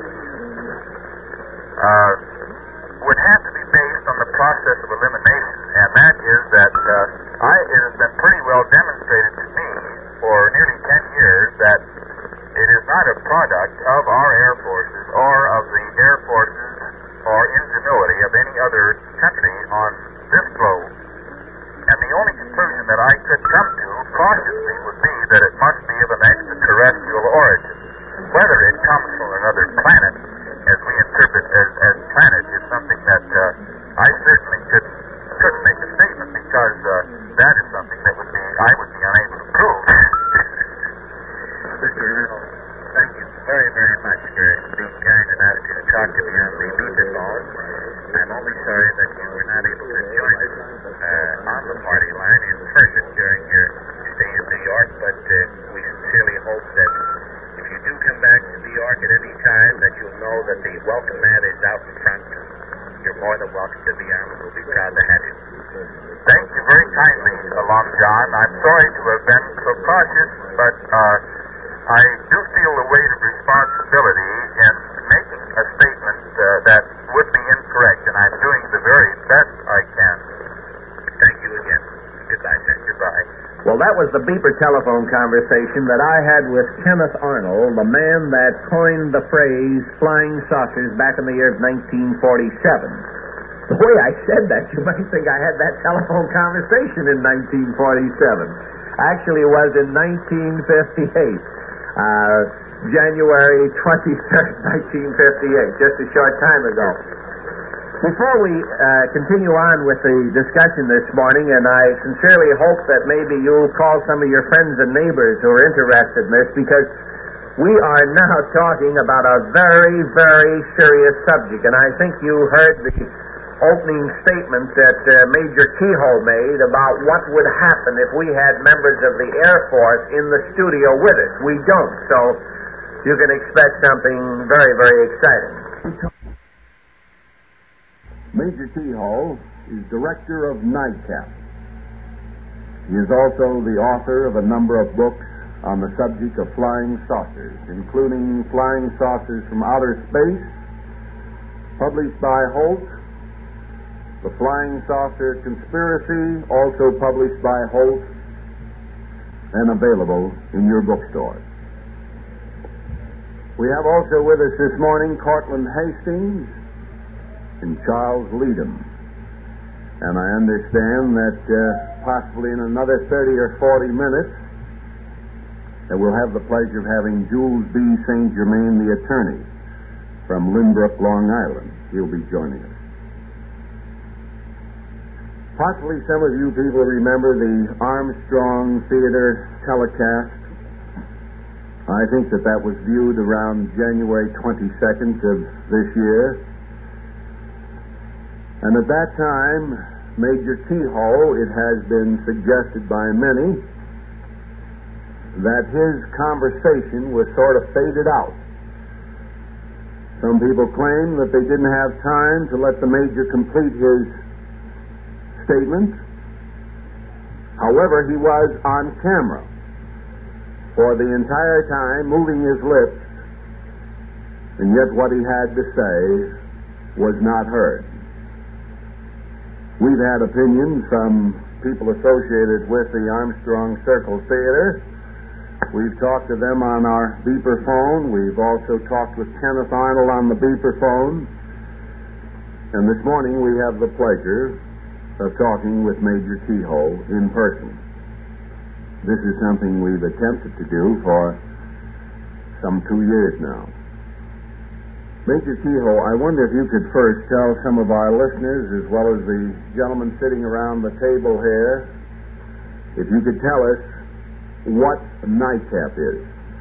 would have to be based on the process of elimination, and that is that it has been pretty well demonstrated to me for nearly 10 years that it is not a product of our air forces or of the air forces or ingenuity of any other country on this globe. And the only conclusion that I could come to cautiously would be that it must be of an extraterrestrial origin. Whether it comes from another planet, as we interpret as planet, is something that I certainly couldn't make a statement, because that is something that I would be unable to prove. Mr. Arnold, thank you very, very much for being kind enough to talk to me on the beeper phone. I'm only sorry that you were not able to join us on the party line in person during your stay in New York, but we sincerely hope that if you do come back to New York at any time, that you'll know that the welcome mat is out in front. You're more than welcome to be on, and we'll be proud to have you. Thank you very kindly, Long John. I'm sorry to have been so cautious, but I do feel the weight of responsibility in making a statement that would be incorrect, and I'm doing the very best I can. Thank you again. Goodbye, sir. Goodbye. Well, that was the beeper telephone conversation that I had with Kenneth Arnold, the man that coined the phrase flying saucers back in the year of 1947. The way I said that, you might think I had that telephone conversation in 1947. Actually, it was in 1958. January 23rd, 1958, just a short time ago. Before we continue on with the discussion this morning, and I sincerely hope that maybe you'll call some of your friends and neighbors who are interested in this, because we are now talking about a very, very serious subject, and I think you heard the opening statement that Major Kehoe made about what would happen if we had members of the Air Force in the studio with us. We don't, so you can expect something very, very exciting. Major Kehoe is director of NICAP. He is also the author of a number of books on the subject of flying saucers, including Flying Saucers from Outer Space, published by Holt, The Flying Saucer Conspiracy, also published by Holt, and available in your bookstores. We have also with us this morning Cortland Hastings and Charles Leadham. And I understand that possibly in another 30 or 40 minutes that we'll have the pleasure of having Jules B. St. Germain, the attorney, from Lynbrook, Long Island. He'll be joining us. Possibly some of you people remember the Armstrong Theater telecast. I think that was viewed around January 22nd of this year. And at that time, Major Kehoe, it has been suggested by many, that his conversation was sort of faded out. Some people claim that they didn't have time to let the Major complete his statement. However, he was on camera for the entire time, moving his lips, and yet what he had to say was not heard. We've had opinions from people associated with the Armstrong Circle Theater. We've talked to them on our beeper phone. We've also talked with Kenneth Arnold on the beeper phone. And this morning we have the pleasure of talking with Major Kehoe in person. This is something we've attempted to do for some 2 years now. Major Kehoe, I wonder if you could first tell some of our listeners, as well as the gentlemen sitting around the table here, if you could tell us what NICAP is.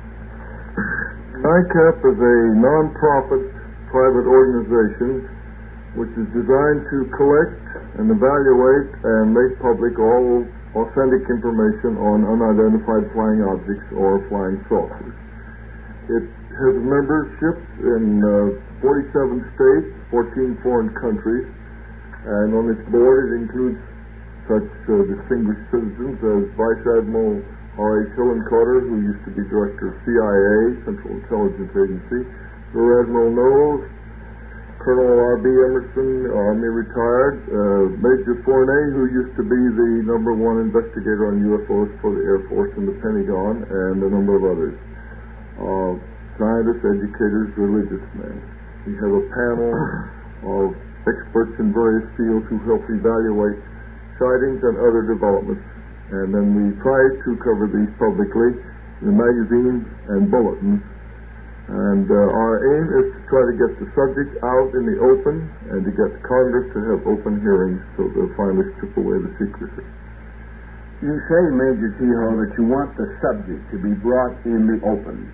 NICAP is a non-profit private organization which is designed to collect and evaluate and make public all authentic information on unidentified flying objects or flying saucers. It has membership in 47 states, 14 foreign countries, and on its board it includes such distinguished citizens as Vice Admiral R.H. Hillenkotter, who used to be director of CIA, Central Intelligence Agency, Rear Admiral Knowles, Colonel R.B. Emerson, Army retired, Major Fournet, who used to be the #1 investigator on UFOs for the Air Force and the Pentagon, and a number of others. Scientists, educators, religious men. We have a panel of experts in various fields who help evaluate sightings and other developments, and then we try to cover these publicly in magazines and bulletins. And our aim is to try to get the subject out in the open and to get Congress to have open hearings so they'll finally strip away the secrecy. You say, Major Kehoe, that you want the subject to be brought in the open.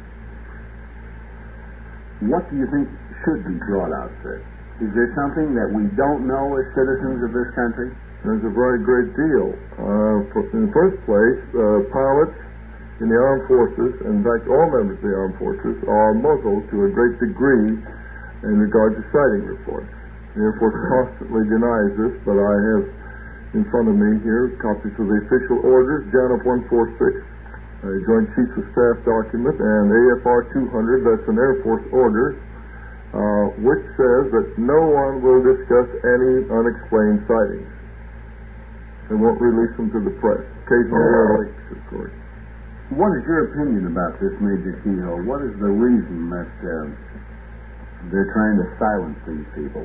What do you think should be brought out, sir? Is there something that we don't know as citizens of this country? There's a very great deal. In the first place, pilots in the armed forces, in fact all members of the armed forces, are muzzled to a great degree in regard to sighting reports. The Air Force constantly denies this, but I have in front of me here copies of the official orders, JANF 146, a Joint Chiefs of Staff document, and AFR 200, that's an Air Force order, which says that no one will discuss any unexplained sightings. They won't release them to the press. Occasionally, of course. What is your opinion about this, Major Kehoe? What is the reason that they're trying to silence these people?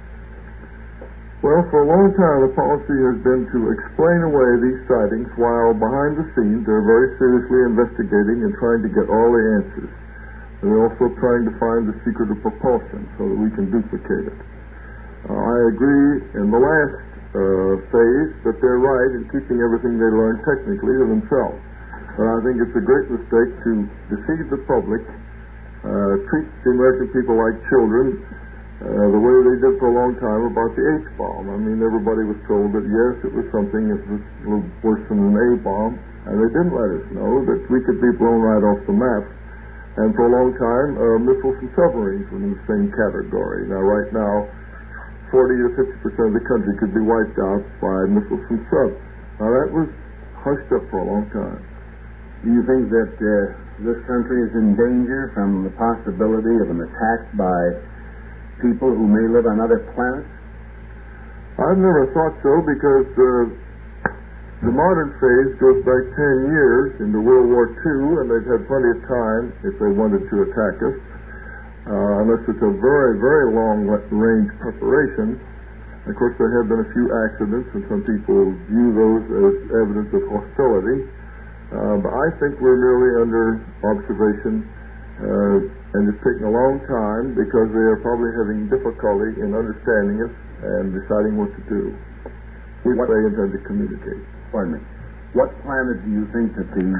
Well, for a long time, the policy has been to explain away these sightings while behind the scenes they're very seriously investigating and trying to get all the answers. They're also trying to find the secret of propulsion so that we can duplicate it. I agree in the last phase that they're right in keeping everything they learn technically to themselves. But I think it's a great mistake to deceive the public, treat the American people like children, the way they did for a long time about the H-bomb. I mean, everybody was told that, yes, it was something that was a little worse than an A-bomb, and they didn't let us know that we could be blown right off the map. And for a long time, missiles and submarines were in the same category. Now, right now, 40 to 50% of the country could be wiped out by missiles and subs. Now, that was hushed up for a long time. Do you think that this country is in danger from the possibility of an attack by people who may live on other planets? I've never thought so because the modern phase goes back 10 years into World War II, and they've had plenty of time if they wanted to attack us, unless it's a very, very long-range preparation. Of course, there have been a few accidents, and some people view those as evidence of hostility. But I think we're merely under observation, and it's taking a long time because they are probably having difficulty in understanding us and deciding what to do if they intend to communicate. Pardon me. What planet do you think that these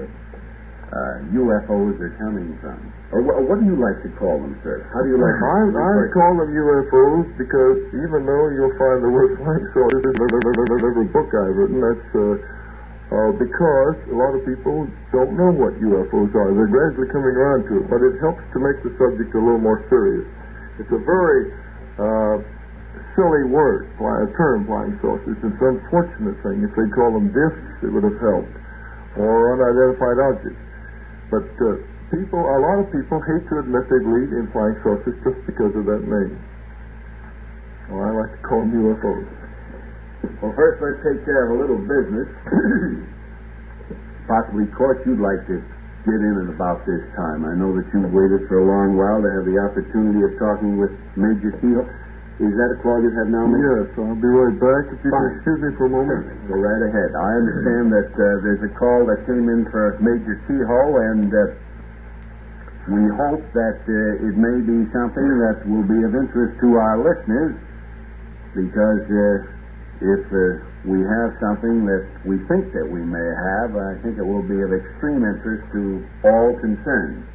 UFOs are coming from? Or what do you like to call them, sir? How do you like I call them UFOs because even though you'll find the word flying saucers in every book I've written, that's because a lot of people don't know what UFOs are. They're gradually coming around to it, but it helps to make the subject a little more serious. It's a very silly word, term, flying saucers. It's an unfortunate thing. If they call them discs, it would have helped, or unidentified objects. But a lot of people hate to admit they believe in flying saucers just because of that name. Well, I like to call them UFOs. Well, first let's take care of a little business. Possibly, Court, you'd like to get in at about this time. I know that you've waited for a long while to have the opportunity of talking with Major Kehoe. Is that a call you have now, Major? Yes, I'll be right back. If you can excuse me for a moment. Go right ahead. I understand that there's a call that came in for Major Kehoe, and We hope that it may be something that will be of interest to our listeners, because if we have something that we think that we may have, I think it will be of extreme interest to all concerned.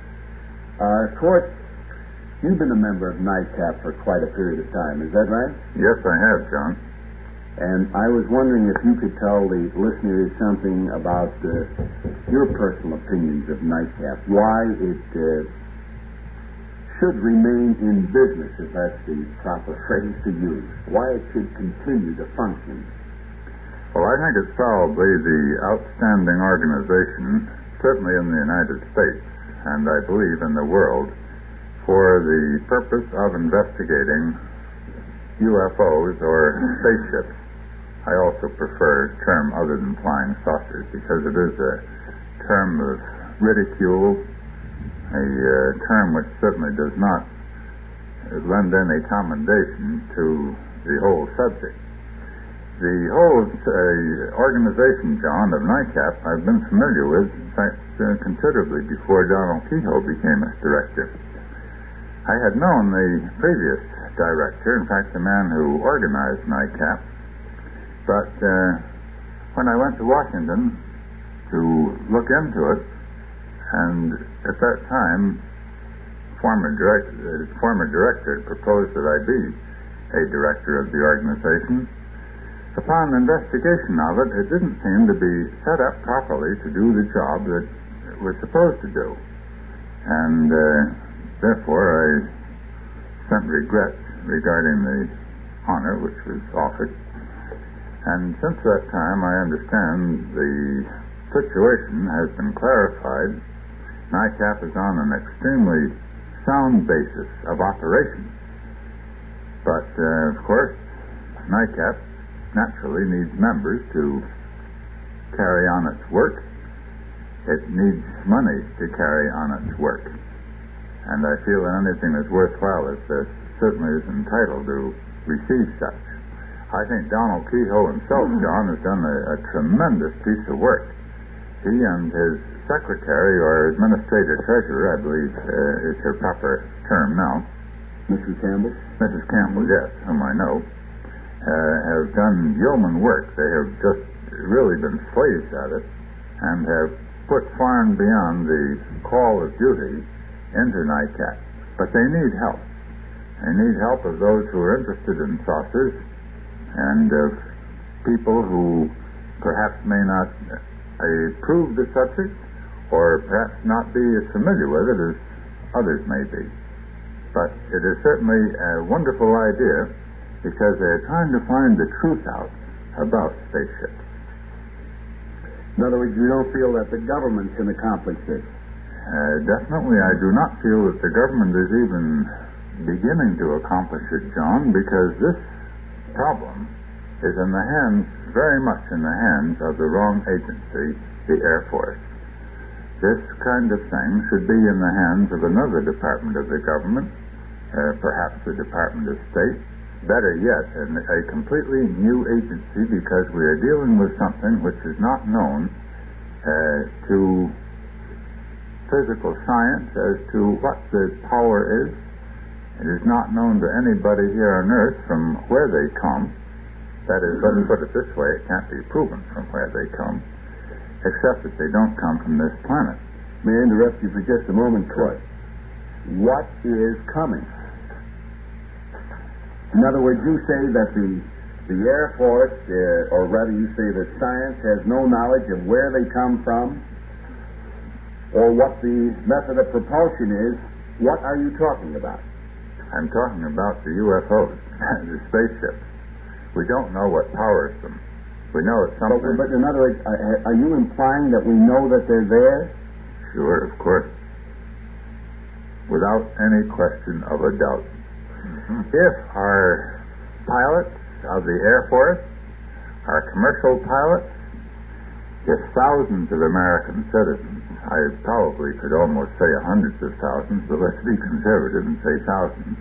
Court, you've been a member of NICAP for quite a period of time, is that right? Yes, I have, John. And I was wondering if you could tell the listeners something about your personal opinions of NICAP, why it should remain in business, if that's the proper phrase to use, why it should continue to function. Well, I think it's probably the outstanding organization, certainly in the United States, and I believe in the world, for the purpose of investigating UFOs or spaceships. I also prefer a term other than flying saucers, because it is a term of ridicule, a term which certainly does not lend any commendation to the whole subject. The whole organization, John, of NICAP, I've been familiar with, in fact, considerably before Donald Kehoe became its director. I had known the previous director, in fact, the man who organized NICAP, but when I went to Washington to look into it, and at that time, former director had proposed that I be a director of the organization. Upon investigation of it, it didn't seem to be set up properly to do the job that it was supposed to do. And therefore, I sent regrets regarding the honor which was offered. And since that time, I understand the situation has been clarified. NICAP is on an extremely sound basis of operation. But, of course, NICAP naturally needs members to carry on its work. It needs money to carry on its work. And I feel that anything that's worthwhile certainly is entitled to receive such. I think Donald Kehoe himself, John, has done a tremendous piece of work. He and his secretary, or administrator treasurer, I believe is her proper term now. Mrs. Campbell? Mrs. Campbell, yes, whom I know, have done yeoman work. They have just really been slaves at it, and have put far and beyond the call of duty into NICAP. But they need help. They need help of those who are interested in saucers, and of people who perhaps may not approve the subject, or perhaps not be as familiar with it as others may be. But it is certainly a wonderful idea, because they're trying to find the truth out about spaceships. In other words, you don't feel that the government can accomplish this? Definitely, I do not feel that the government is even beginning to accomplish it, John, because this problem is very much in the hands of the wrong agency, the Air Force. This kind of thing should be in the hands of another department of the government, perhaps the Department of State, better yet, a completely new agency, because we are dealing with something which is not known to physical science as to what the power is. It is not known to anybody here on Earth from where they come. That is, let's put it this way, it can't be proven from where they come, except that they don't come from this planet. May I interrupt you for just a moment, Court? What is coming? In other words, you say that the Air Force, or rather you say that science has no knowledge of where they come from, or what the method of propulsion is. What are you talking about? I'm talking about the UFOs, the spaceships. We don't know what powers them. We know it's something. But in other words, are you implying that we know that they're there? Sure, of course. Without any question of a doubt. Mm-hmm. If our pilots of the Air Force, our commercial pilots, if thousands of American citizens, I probably could almost say hundreds of thousands, but let's be conservative and say thousands,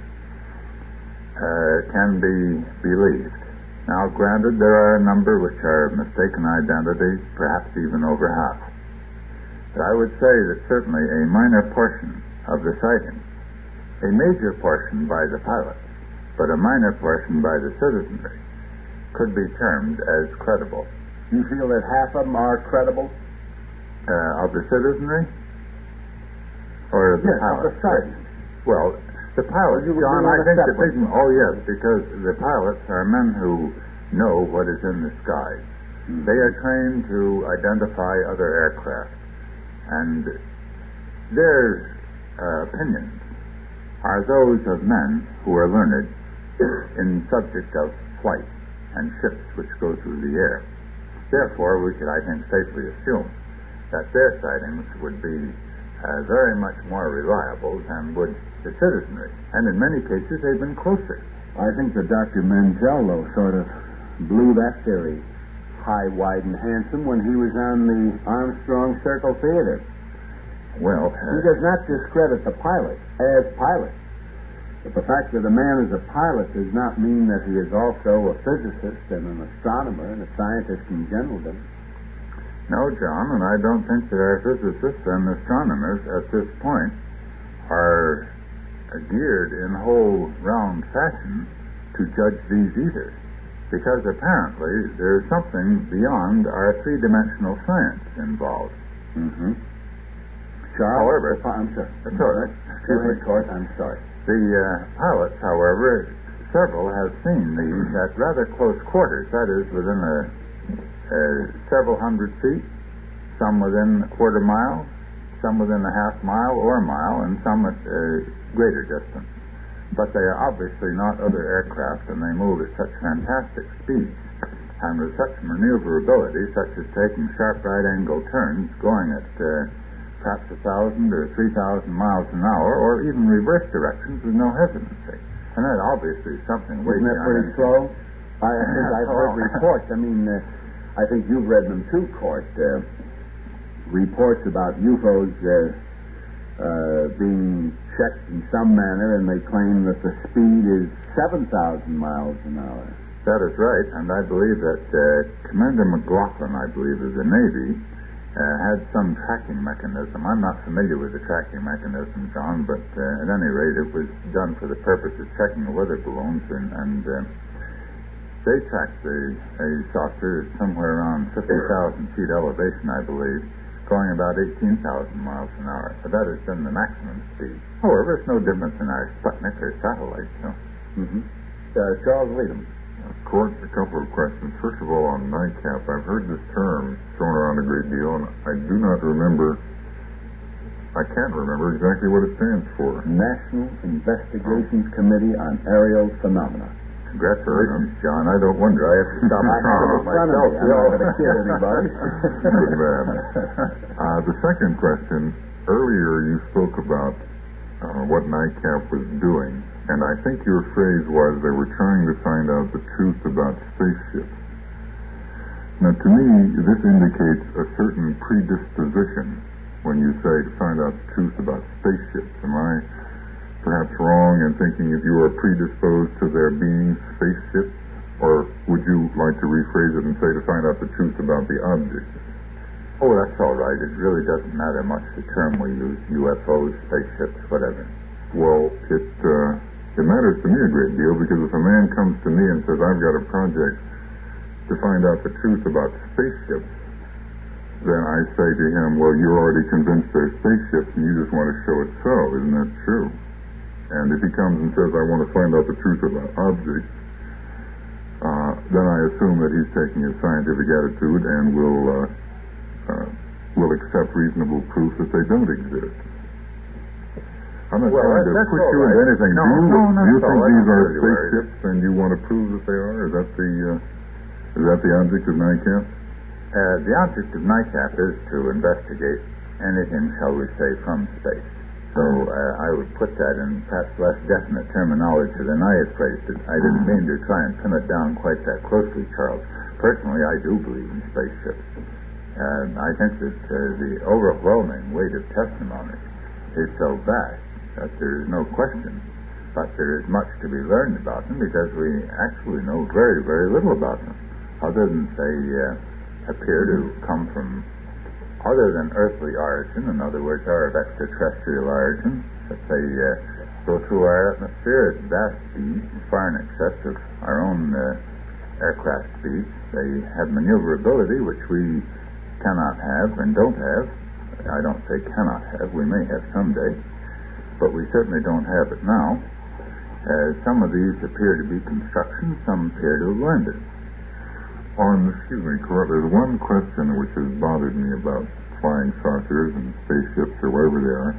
can be believed. Now, granted, there are a number which are mistaken identity, perhaps even over half. But I would say that certainly a minor portion of the sighting. A major portion by the pilots, but a minor portion by the citizenry, could be termed as credible. You feel that half of them are credible? Of the citizenry? Or the yes, pilots? Of the sighting. Well, the pilots, John, I think the big... Oh, yes, because the pilots are men who know what is in the skies. Mm-hmm. They are trained to identify other aircraft. And their opinions are those of men who are learned in subject of flight and ships which go through the air. Therefore, we could, I think, safely assume that their sightings would be very much more reliable than would the citizenry. And in many cases, they've been closer. I think that Dr. Menzel, though, sort of blew that theory high, wide, and handsome when he was on the Armstrong Circle Theater. Well... he does not discredit the pilot as pilot. But the fact that a man is a pilot does not mean that he is also a physicist and an astronomer and a scientist in general. No, John, and I don't think that our physicists and astronomers at this point are geared in whole round fashion to judge these either. Because apparently there's something beyond our three-dimensional science involved. Mm-hmm. Charles, however, I'm sorry. That's all right. Go ahead, Court. I'm sorry. The pilots, however, several have seen these at rather close quarters. That is, within several hundred feet, some within a quarter mile, some within a half mile or a mile, and some at greater distance. But they are obviously not other aircraft, and they move at such fantastic speeds and with such maneuverability, such as taking sharp right-angle turns, going at perhaps 1,000 or 3,000 miles an hour, or even reverse directions with no hesitancy. And that obviously is something way beyond. Isn't that pretty slow? I think I've heard reports. I mean, I think you've read them too, Court. Reports about UFOs being checked in some manner, and they claim that the speed is 7,000 miles an hour. That is right, and I believe that Commander McLaughlin, I believe, of the Navy, had some tracking mechanism. I'm not familiar with the tracking mechanism, John, but at any rate, it was done for the purpose of checking the weather balloons, and they tracked a saucer somewhere around 50,000 feet elevation, I believe, going about 18,000 miles an hour. So that has been the maximum speed. However, it's no different than our Sputnik or satellite. So. Mm-hmm. Charles Leadham. Court, a couple of questions. First of all, on NICAP, I've heard this term thrown around a great deal, and I can't remember exactly what it stands for. National Investigations Committee on Aerial Phenomena. Congratulations, John. I don't wonder. I have to stop trying it myself. I'm not going to kid anybody. Good man. The second question, earlier you spoke about what NICAP was doing, and I think your phrase was they were trying to find out the truth about spaceships. Now, to me, this indicates a certain predisposition when you say to find out the truth about spaceships. Am I perhaps wrong in thinking that you are predisposed to there being spaceships? Or would you like to rephrase it and say to find out the truth about the object? Oh, that's all right. It really doesn't matter much the term we use, UFOs, spaceships, whatever. Well, it matters to me a great deal, because if a man comes to me and says, I've got a project to find out the truth about spaceships, then I say to him, well, you're already convinced they're spaceships and you just want to show it so. Isn't that true? And if he comes and says, I want to find out the truth about objects, then I assume that he's taking a scientific attitude and will accept reasonable proof that they don't exist. I'm not trying to put you into anything. Do you think these are spaceships and you want to prove that they are? Is that the object of NICAP? The object of NICAP is to investigate anything, shall we say, from space. So I would put that in perhaps less definite terminology than I have phrased it. I didn't mean to try and pin it down quite that closely, Charles. Personally, I do believe in spaceships. I think that the overwhelming weight of testimony is so vast that there is no question, but there is much to be learned about them, because we actually know very, very little about them, other than they appear to come from other than earthly origin. In other words, are of extraterrestrial origin, If they go through our atmosphere at vast speeds, far in excess of our own aircraft speeds, they have maneuverability which we cannot have and don't have. I don't say cannot have, we may have someday, but we certainly don't have it now. Some of these appear to be construction, some appear to have landed. Excuse me, there's one question which has bothered me about flying saucers and spaceships or whatever they are.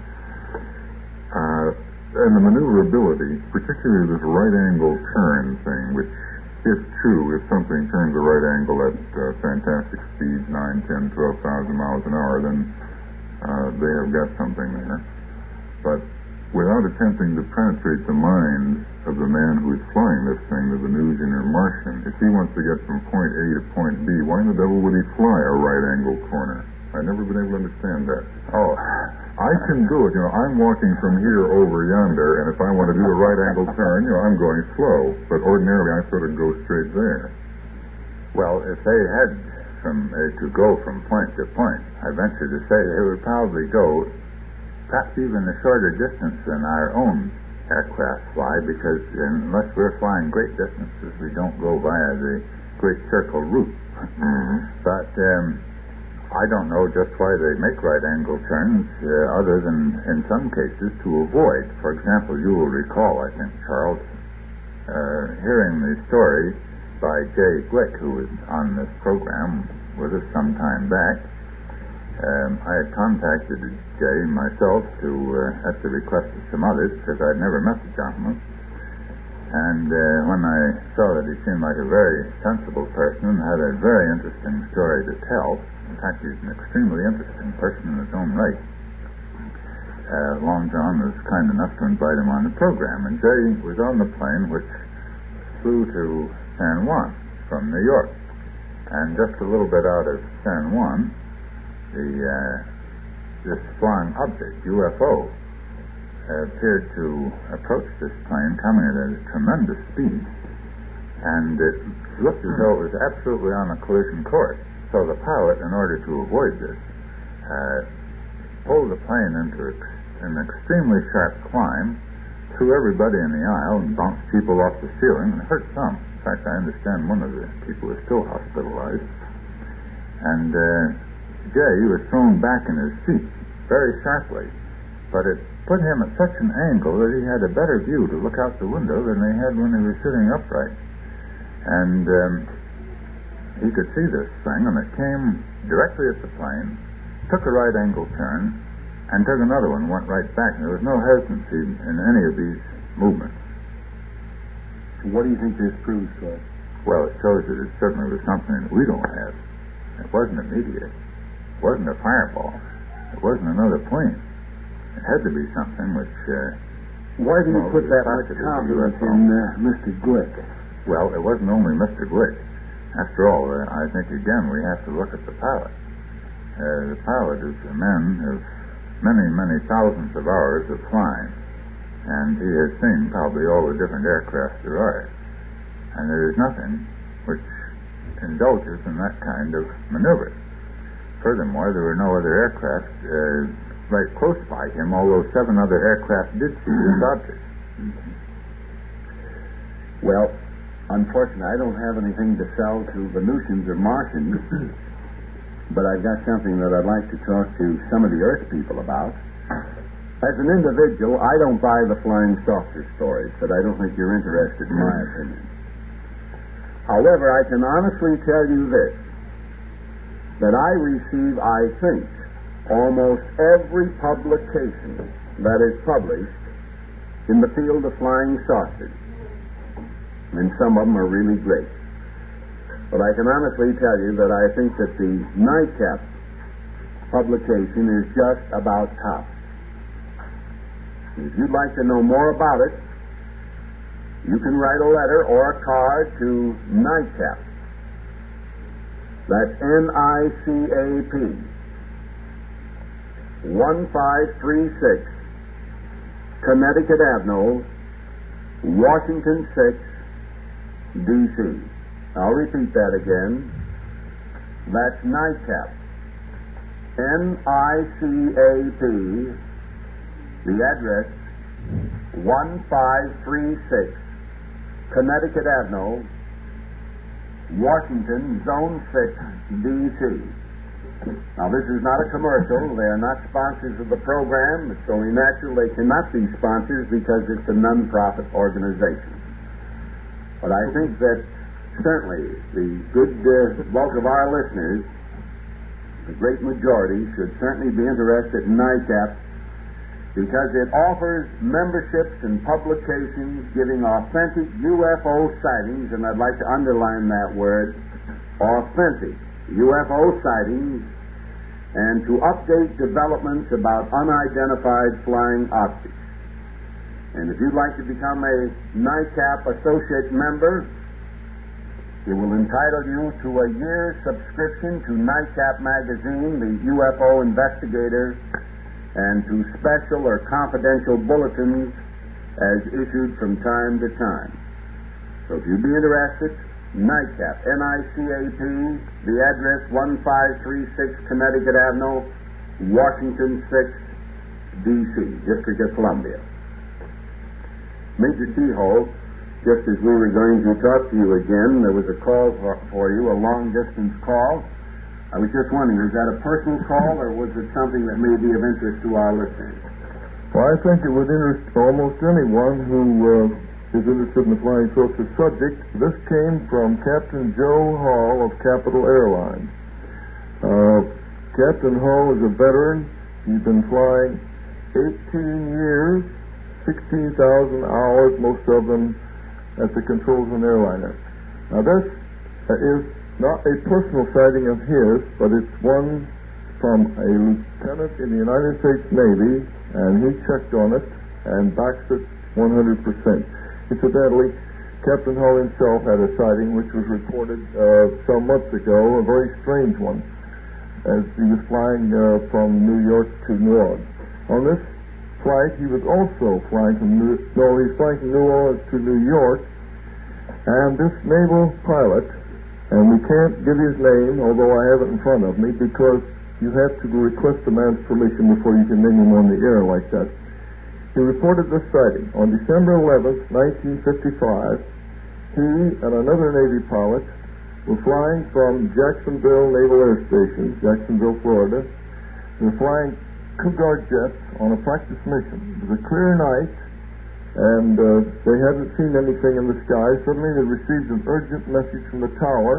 And the maneuverability, particularly this right angle turn thing, which, if true, if something turns a right angle at fantastic speeds, 9, 10, 12,000 miles an hour, then they have got something there. But without attempting to penetrate the mind of the man who is flying this thing, the Venusian or Martian, if he wants to get from point A to point B, why in the devil would he fly a right angle corner? I've never been able to understand that. Oh, I can do it. I'm walking from here over yonder, and if I want to do a right angle turn, I'm going slow. But ordinarily, I sort of go straight there. well, if they had to go from point to point, I venture to say they would probably go perhaps even a shorter distance than our own aircraft fly, because unless we're flying great distances, we don't go via the Great Circle route. But I don't know just why they make right angle turns, other than in some cases to avoid. For example, you will recall, I think, Charles, hearing the story by Jay Glick, who was on this program with us some time back. I had contacted Jay myself at the request of some others, because I'd never met the gentleman. And when I saw that he seemed like a very sensible person and had a very interesting story to tell, in fact, he's an extremely interesting person in his own right, Long John was kind enough to invite him on the program. And Jay was on the plane which flew to San Juan from New York. And just a little bit out of San Juan, this flying object, UFO, appeared to approach this plane coming at a tremendous speed, and it looked as though it was absolutely on a collision course. So the pilot, in order to avoid this, pulled the plane into an extremely sharp climb, threw everybody in the aisle, and bounced people off the ceiling, and hurt some. In fact, I understand one of the people is still hospitalized. And Jay was thrown back in his seat very sharply, but it put him at such an angle that he had a better view to look out the window than he had when he was sitting upright. And he could see this thing, and it came directly at the plane, took a right angle turn, and took another one, went right back. There was no hesitancy in any of these movements. What do you think this proves to us? Well, it shows that it certainly was something that we don't have. It wasn't a meteor. It wasn't a fireball. It wasn't another plane. It had to be something which... Why do you put that much confidence in Mr. Glick? Well, it wasn't only Mr. Glick. After all, I think, again, we have to look at the pilot. The pilot is a man of many, many thousands of hours of flying, and he has seen probably all the different aircraft there are. And there is nothing which indulges in that kind of maneuver. Furthermore, there were no other aircraft right close by him, although 7 other aircraft did see this object. Well, unfortunately, I don't have anything to sell to Venusians or Martians, but I've got something that I'd like to talk to some of the Earth people about. As an individual, I don't buy the flying saucer stories, but I don't think you're interested in my opinion. However, I can honestly tell you this, that I receive, I think, almost every publication that is published in the field of flying saucers. And some of them are really great. But I can honestly tell you that I think that the NICAP publication is just about top. If you'd like to know more about it, you can write a letter or a card to NICAP. That's NICAP, 1536 Connecticut Avenue, Washington 6, D.C. I'll repeat that again. That's NICAP. NICAP. The address 1536 Connecticut Avenue, Washington, Zone 6, D.C. Now, this is not a commercial. They are not sponsors of the program. It's only natural they cannot be sponsors because it's a non-profit organization. But I think that certainly the good bulk of our listeners, the great majority, should certainly be interested in NICAP because it offers memberships and publications giving authentic UFO sightings, and I'd like to underline that word, authentic UFO sightings, and to update developments about unidentified flying objects. And if you'd like to become a NICAP associate member, it will entitle you to a year's subscription to NICAP magazine, the UFO Investigator, and to special or confidential bulletins as issued from time to time. So if you'd be interested, NICAP, N-I-C-A-P, the address 1536 Connecticut Avenue, Washington 6, D.C., District of Columbia. Major Keyhole, just as we were going to talk to you again, there was a call for you, a long-distance call. I was just wondering, is that a personal call, or was it something that may be of interest to our listeners? Well, I think it would interest almost anyone who is interested in the flying saucer subject. This came from Captain Joe Hall of Capital Airlines. Captain Hall is a veteran. He's been flying 18 years, 16,000 hours, most of them at the controls of an airliner. Now, this is not a personal sighting of his, but it's one from a lieutenant in the United States Navy, and he checked on it and backs it 100%. Incidentally, Captain Hull himself had a sighting which was reported some months ago, a very strange one, as he was flying from New York to New Orleans. On this flight, he was also flying from New Orleans to New York, and this naval pilot, and we can't give his name, although I have it in front of me, because you have to request a man's permission before you can name him on the air like that. He reported this sighting. On December 11th, 1955, he and another Navy pilot were flying from Jacksonville Naval Air Station, Jacksonville, Florida. They were flying Cougar jets on a practice mission. It was a clear night, and they hadn't seen anything in the sky. Suddenly they received an urgent message from the tower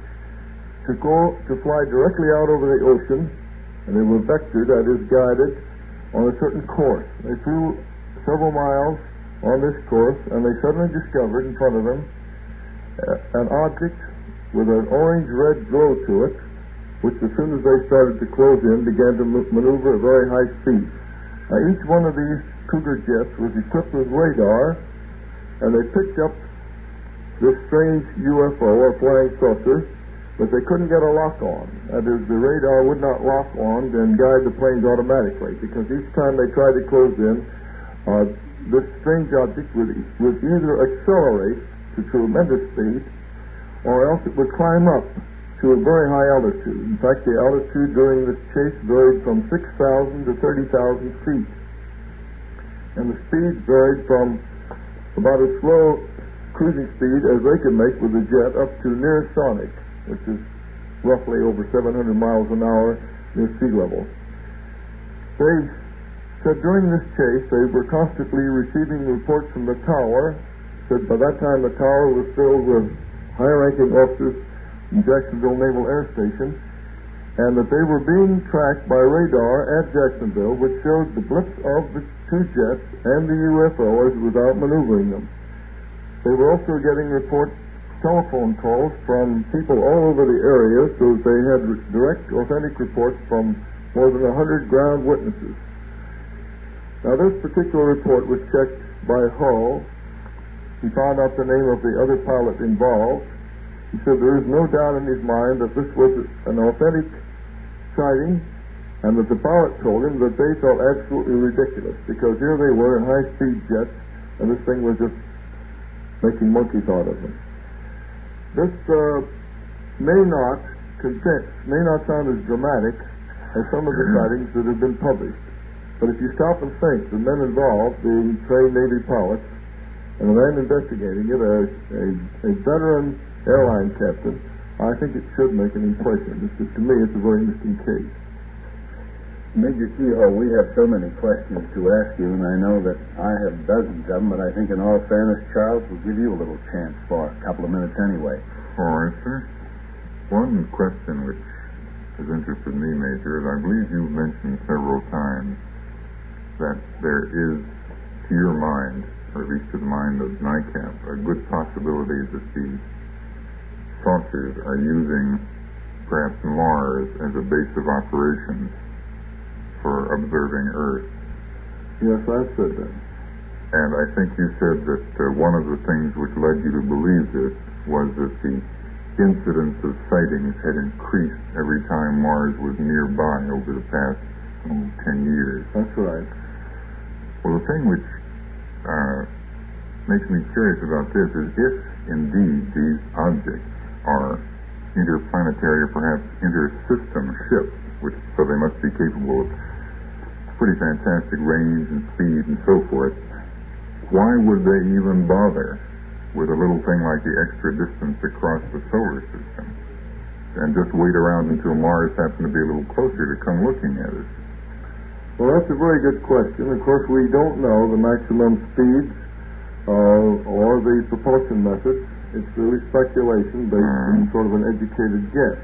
to fly directly out over the ocean, and they were vectored, that is, guided, on a certain course. They flew several miles on this course, and they suddenly discovered in front of them an object with an orange-red glow to it, which as soon as they started to close in, began to maneuver at very high speed. Now, each one of these Cougar jets was equipped with radar, and they picked up this strange UFO, or flying saucer, but they couldn't get a lock on. That is, the radar would not lock on and guide the planes automatically, because each time they tried to close in, this strange object would either accelerate to tremendous speed, or else it would climb up to a very high altitude. In fact, the altitude during this chase varied from 6,000 to 30,000 feet. And the speed varied from about as slow cruising speed as they could make with the jet up to near sonic, which is roughly over 700 miles an hour near sea level. They said during this chase they were constantly receiving reports from the tower. Said by that time the tower was filled with high-ranking officers from Jacksonville Naval Air Station, and that they were being tracked by radar at Jacksonville, which showed the blips of the two jets and the UFO as without maneuvering them. They were also getting telephone calls from people all over the area, so they had direct, authentic reports from more than 100 ground witnesses. Now, this particular report was checked by Hull. He found out the name of the other pilot involved. He said there is no doubt in his mind that this was an authentic sighting, and that the pilot told him that they felt absolutely ridiculous, because here they were in high-speed jets, and this thing was just making monkeys out of them. This may not sound as dramatic as some of the sightings that have been published, But if you stop and think, the men involved, being trained Navy pilots, and the man investigating it, a veteran airline captain, I think it should make an impression. To me, it's a very interesting case. Major Kehoe, we have so many questions to ask you, and I know that I have dozens of them, but I think in all fairness, Charles will give you a little chance for a couple of minutes anyway. All right, sir. One question which has interested me, Major, is I believe you've mentioned several times that there is, to your mind, or at least to the mind of NICAP, a good possibility that the saucers are using perhaps Mars as a base of operations for observing Earth. Yes, I've said that. And I think you said that one of the things which led you to believe this was that the incidence of sightings had increased every time Mars was nearby over the past 10 years. That's right. Well, the thing which makes me curious about this is if indeed these objects are interplanetary or perhaps inter-system ships, so they must be capable of pretty fantastic range and speed and so forth, why would they even bother with a little thing like the extra distance across the solar system and just wait around until Mars happened to be a little closer to come looking at us? Well, that's a very good question. Of course, we don't know the maximum speeds or the propulsion methods. It's really speculation based on sort of an educated guess.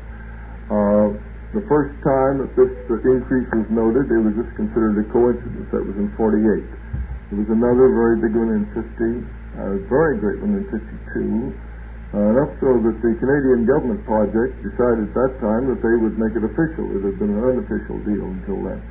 The first time that this increase was noted, it was just considered a coincidence. That was in 48. There was another very big one in 50, a very great one in 52, enough so that the Canadian government project decided at that time that they would make it official. It had been an unofficial deal until then.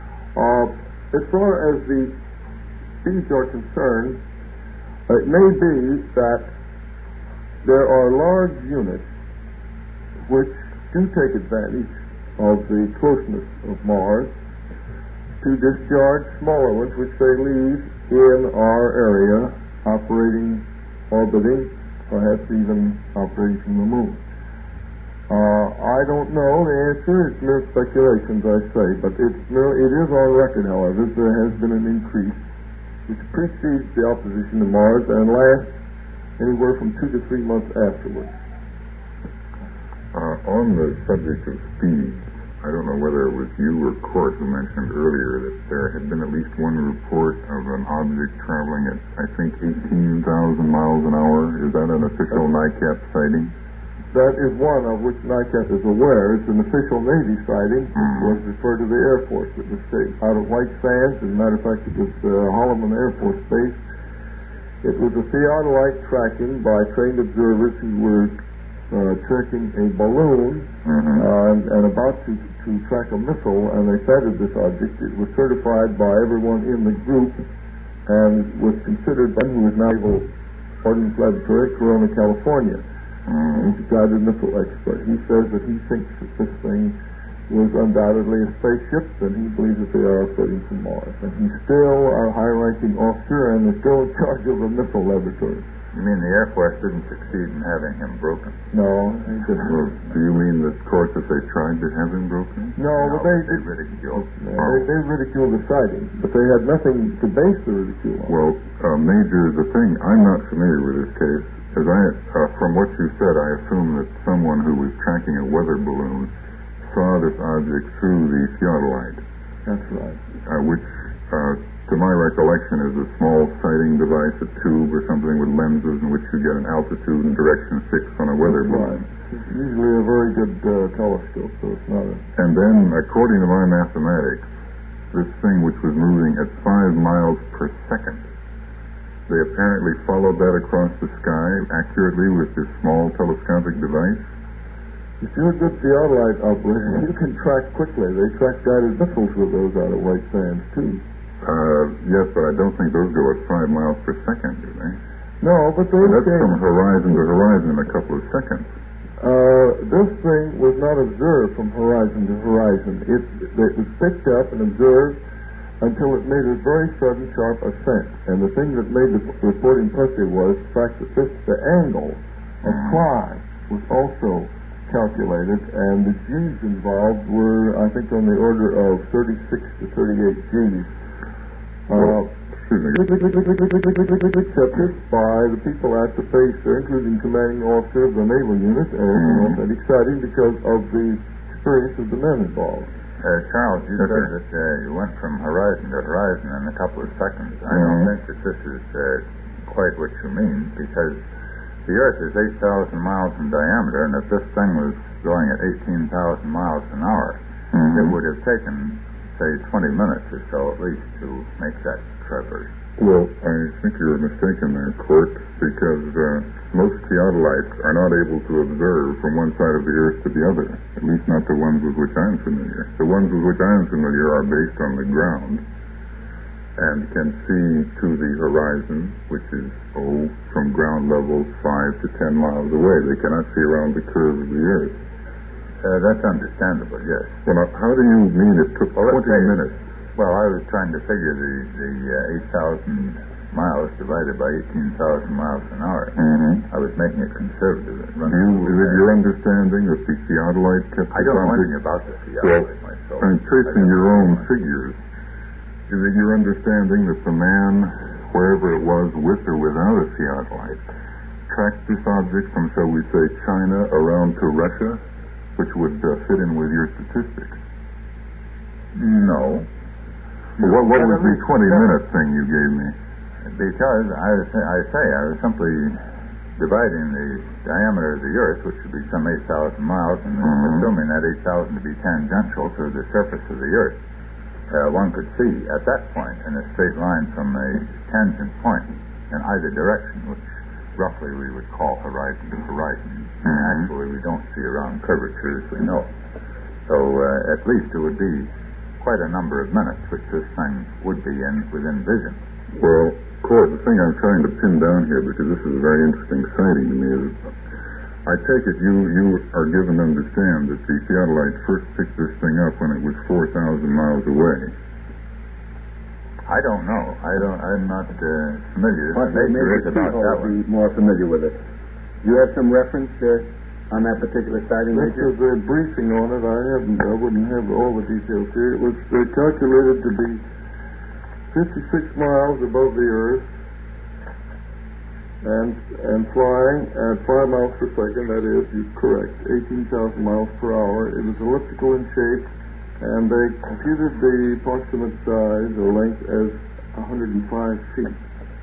As far as the speeds are concerned, it may be that there are large units which do take advantage of the closeness of Mars to discharge smaller ones which they leave in our area, operating, orbiting, perhaps even operating from the moon. I don't know the answer. It's mere speculation, as I say, but it is on record, however, that there has been an increase which precedes the opposition to Mars and lasts anywhere from 2 to 3 months afterwards. On the subject of speed, I don't know whether it was you or Court who mentioned earlier that there had been at least one report of an object traveling at, I think, 18,000 miles an hour. Is that an official NICAP sighting? That is one of which NICAP is aware. It's an official Navy sighting. It was referred to the Air Force. It was out of White Sands. As a matter of fact, it was Holloman Air Force Base. It was a theodolite tracking by trained observers who were tracking a balloon and about to track a missile, and they sighted this object. It was certified by everyone in the group and was considered by who is now Naval Ordnance Laboratory, Corona, California. He's a guided missile expert. He says that he thinks that this thing was undoubtedly a spaceship, and he believes that they are operating from Mars. And he's still our high-ranking officer and is still in charge of the missile laboratory. You mean the Air Force didn't succeed in having him broken? No, he didn't. Well, do you mean, of course, that they tried to have him broken? No, but they ridiculed. They ridiculed the sighting, but they had nothing to base the ridicule on. Well, Major, the thing, I'm not familiar with this case. As from what you said, I assume that someone who was tracking a weather balloon saw this object through the theodolite. That's right. Which, to my recollection, is a small sighting device, a tube or something with lenses in which you get an altitude and direction fixed on a weather balloon. Right. It's usually a very good telescope, so it's not a... And then, according to my mathematics, this thing which was moving at 5 miles per second, they apparently followed that across the sky accurately with this small telescopic device. If you're a good theodolite operator, you can track quickly. They track guided missiles with those out of White Sands, too. Yes, but I don't think those go at 5 miles per second, do they? No, but they that's from horizon to horizon in a couple of seconds. This thing was not observed from horizon to horizon. It was picked up and observed until it made a very sudden, sharp ascent. And the thing that made the report impressive was the fact that the angle of climb was also calculated, and the G's involved were, I think, on the order of 36 to 38 G's accepted by the people at the base there, including commanding officer of the naval unit, and authentic sighting because of the experience of the men involved. Charles, you said that you went from horizon to horizon in a couple of seconds. I don't think that this is quite what you mean, because the Earth is 8,000 miles in diameter, and if this thing was going at 18,000 miles an hour, it would have taken, say, 20 minutes or so at least to make that traverse. Well, I think you're mistaken there, Court, because most theodolites are not able to observe from one side of the Earth to the other, at least not the ones with which I'm familiar. The ones with which I'm familiar are based on the ground and can see to the horizon, which is, from ground level 5 to 10 miles away. They cannot see around the curve of the Earth. That's understandable, yes. Well, now, how do you mean it took 20 minutes? Well, I was trying to figure the 8,000 miles divided by 18,000 miles an hour. I was making it conservative. Is it your understanding that the theodolite kept I don't know anything about the theodolite myself. I'm tracing your own figures. Is it your understanding that the man, wherever it was, with or without a theodolite, tracked this object from, shall we say, China around to Russia, which would fit in with your statistics? No. Well, what was the 20-minute thing you gave me? Because I was simply dividing the diameter of the Earth, which would be some 8,000 miles, and assuming that 8,000 to be tangential to the surface of the Earth. One could see at that point in a straight line from a tangent point in either direction, which roughly we would call horizon to horizon. Actually, we don't see around curvature as we know. So at least it would be quite a number of minutes which this thing would be within vision. Well, Court, the thing I'm trying to pin down here, because this is a very interesting sighting to me, is I take it you are given to understand that the theodolite first picked this thing up when it was 4,000 miles away. I don't know. I'm not familiar. Maybe Kehoe will be more familiar with it. You have some reference on that particular sighting, Major? The briefing on it, I wouldn't have all the details here. It was calculated to be 56 miles above the Earth and flying at 5 miles per second. That is, you're correct, 18,000 miles per hour. It was elliptical in shape, and they computed the approximate size or length as 105 feet.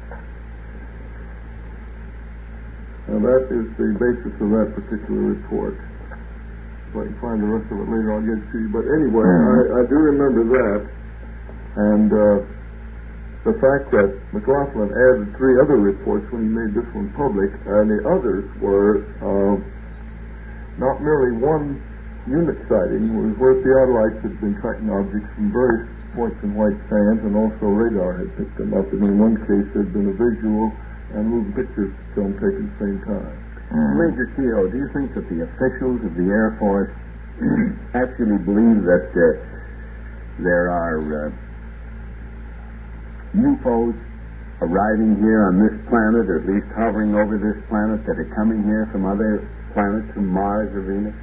Now that is the basis of that particular report. If I can find the rest of it later, I'll get it to you. But anyway, I do remember that, and the fact that McLaughlin added 3 other reports when he made this one public, and the others were not merely one unit sighting, was where theodolites had been tracking objects from various points in white sands, and also radar had picked them up, and in one case there had been a visual and moving picture film taken at the same time. Major Kehoe, do you think that the officials of the Air Force actually believe that there are UFOs arriving here on this planet, or at least hovering over this planet, that are coming here from other planets, from Mars or Venus?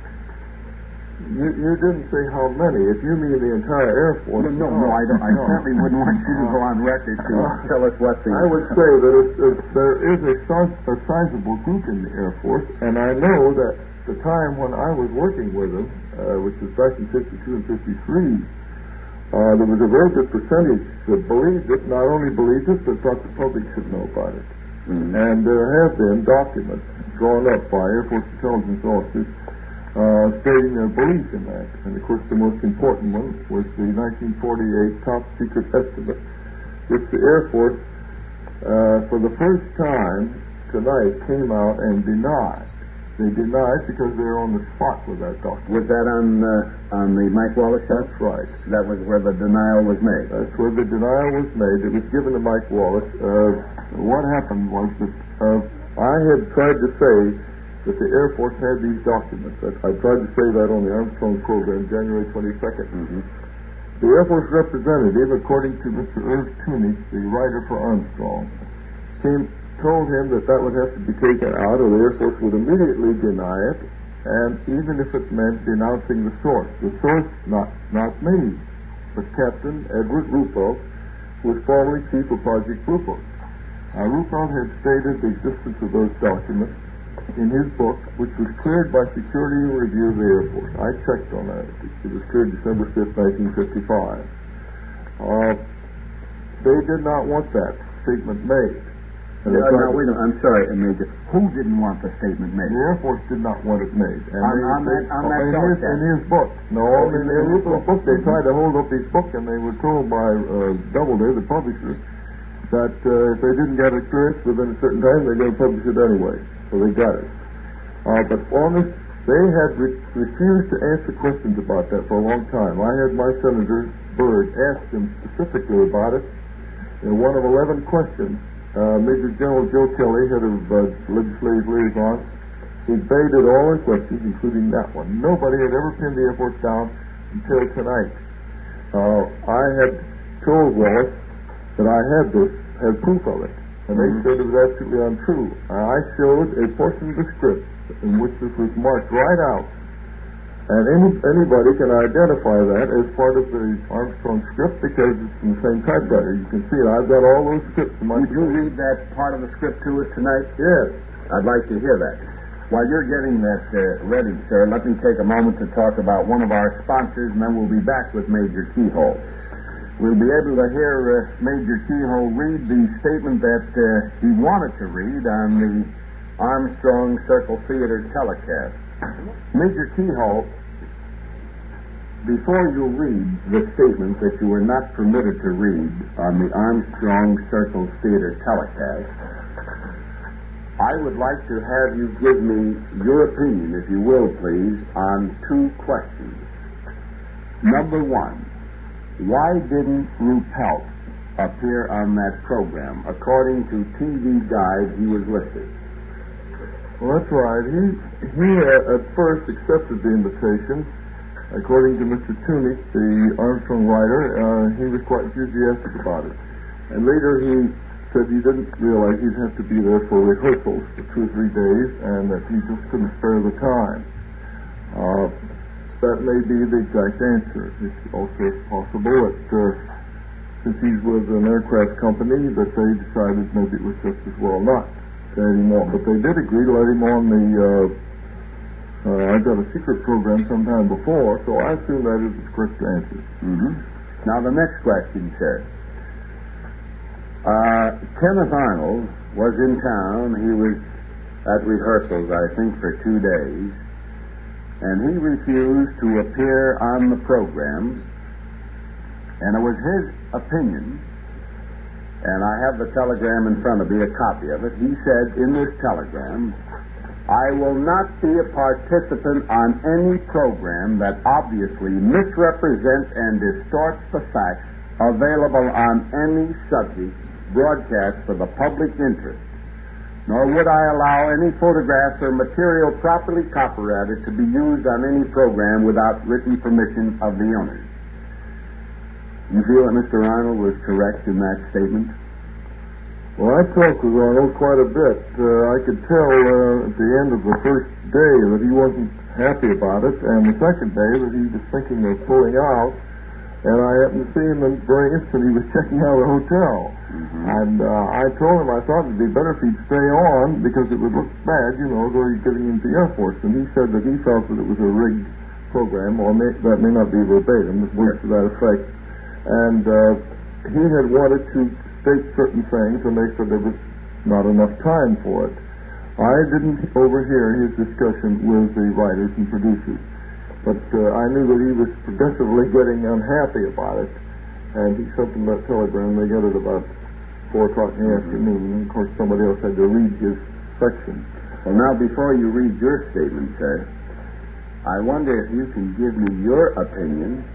You didn't say how many. If you mean the entire Air Force... No, I certainly wouldn't want you to go on record to tell us what the... I would say that there is a sizable group in the Air Force, and I know that the time when I was working with them, which was back in 52 and 53, there was a very good percentage that believed it, not only believed it, but thought the public should know about it. And there have been documents drawn up by Air Force intelligence officers stating their belief in that. And of course the most important one was the 1948 top secret estimate, which the Air Force for the first time tonight came out and denied. They denied because they were on the spot with that document. Was that on the Mike Wallace show? That's right. That was where the denial was made? That's where the denial was made. It was given to Mike Wallace. What happened was that I had tried to say that the Air Force had these documents. I tried to say that on the Armstrong program, January 22nd. The Air Force representative, according to Mr. Irv Tunich, the writer for Armstrong, told him that would have to be taken out, or the Air Force would immediately deny it, and even if it meant denouncing the source. The source, not me, but Captain Edward Ruppelt, was formerly chief of Project Blue Book. Ruppelt had stated the existence of those documents in his book, which was cleared by security review of the Air Force. I checked on that. It was cleared December 5th, 1955. They did not want that statement made. I'm sorry, Major. Who didn't want the statement made? The Air Force did not want it made. And in his book. No, in Ruppert's book, they tried to hold up his book, and they were told by Doubleday, the publisher, that if they didn't get it clearance within a certain time, they're going to publish it anyway. So they got it. But on this, they had refused to answer questions about that for a long time. I had my Senator Byrd ask him specifically about it. In one of 11 questions, Major General Joe Kelly, head of legislative liaison, evaded all the questions, including that one. Nobody had ever pinned the Air Force down until tonight. I had told Wallace that I had proof of it, and they said it was absolutely untrue. I showed a portion of the script in which this was marked right out, and anybody can identify that as part of the Armstrong script because it's in the same typewriter. You can see it. I've got all those scripts in my... Would you read that part of the script to us tonight? Yes. I'd like to hear that. While you're getting that ready, sir, let me take a moment to talk about one of our sponsors, and then we'll be back with Major Keyhole. We'll be able to hear Major Keyhole read the statement that he wanted to read on the Armstrong Circle Theater telecast. Major Keyhole, before you read the statement that you were not permitted to read on the Armstrong Circle Theater telecast, I would like to have you give me your opinion, if you will, please, on two questions. Number one, why didn't Ruppelt appear on that program? According to TV Guide, he was listed. Well, that's right. He at first accepted the invitation. According to Mr. Tunick, the Armstrong writer, he was quite enthusiastic about it. And later he said he didn't realize he'd have to be there for rehearsals for 2 or 3 days, and that he just couldn't spare the time. That may be the exact answer. It's also possible that since he's with an aircraft company, that they decided maybe it was just as well not to let him on. But they did agree to let him on the I got a secret program sometime before, so I assume that is the correct answer. Mm-hmm. Now the next question, sir. Kenneth Arnold was in town. He was at rehearsals, I think, for 2 days, and he refused to appear on the program, and it was his opinion, and I have the telegram in front of me, a copy of it. He said in this telegram, I will not be a participant on any program that obviously misrepresents and distorts the facts available on any subject broadcast for the public interest, nor would I allow any photographs or material properly copyrighted to be used on any program without written permission of the owners. You feel that Mr. Arnold was correct in that statement? Well, I talked with Arnold quite a bit. I could tell at the end of the first day that he wasn't happy about it, and the second day that he was thinking of pulling out. And I happened to see him the very instant he was checking out of the hotel. Mm-hmm. And I told him I thought it'd be better if he'd stay on because it would look bad, though he's getting into the Air Force. And he said that he felt that it was a rigged program, or that may not be verbatim, but words to that effect. And he had wanted to state certain things, and they said there was not enough time for it. I didn't overhear his discussion with the writers and producers. But I knew that he was progressively getting unhappy about it, and he sent them that telegram. They got it about 4 o'clock in the afternoon, and of course somebody else had to read his section. Well, now, before you read your statement, sir, I wonder if you can give me your opinion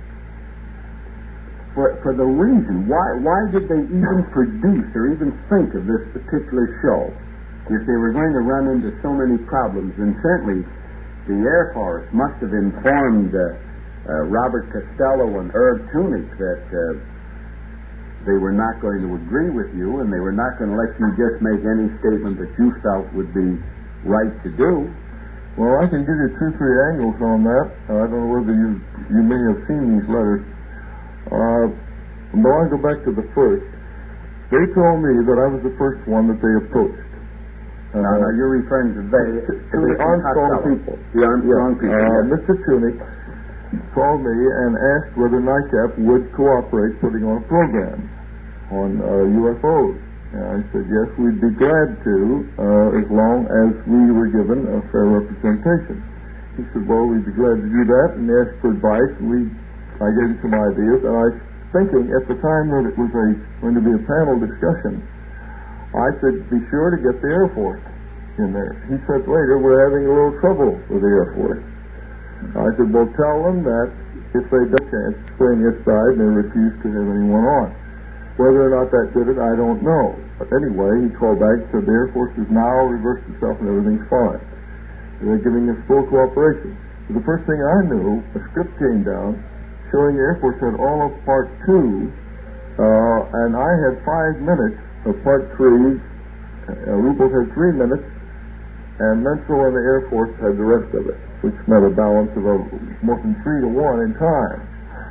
for the reason. Why did they even produce or even think of this particular show if they were going to run into so many problems? And certainly the Air Force must have informed Robert Costello and Herb Tunick that they were not going to agree with you, and they were not going to let you just make any statement that you felt would be right to do. Well, I can give you 2 or 3 angles on that. I don't know whether you may have seen these letters. And though I go back to the first, they told me that I was the first one that they approached. Now you're referring to they, to the Armstrong people. The Armstrong people. Yes. Mr. Tunick called me and asked whether NICAP would cooperate putting on a program on UFOs. And I said, yes, we'd be glad to, as long as we were given a fair representation. He said, well, we'd be glad to do that, and he asked for advice, and I gave him some ideas, and I was thinking at the time that it was going to be a panel discussion, I said, be sure to get the Air Force in there. He said later, we're having a little trouble with the Air Force. I said, well, tell them that if they don't chance to stay on your side, they refuse to have anyone on. Whether or not that did it, I don't know. But anyway, he called back and said the Air Force has now reversed itself and everything's fine. They're giving us full cooperation. But the first thing I knew, a script came down showing the Air Force had all of Part 2, and I had 5 minutes of Part 3. Ruppelt had 3 minutes, and Menzel and the Air Force had the rest of it, which met a balance of more than 3 to 1 in time.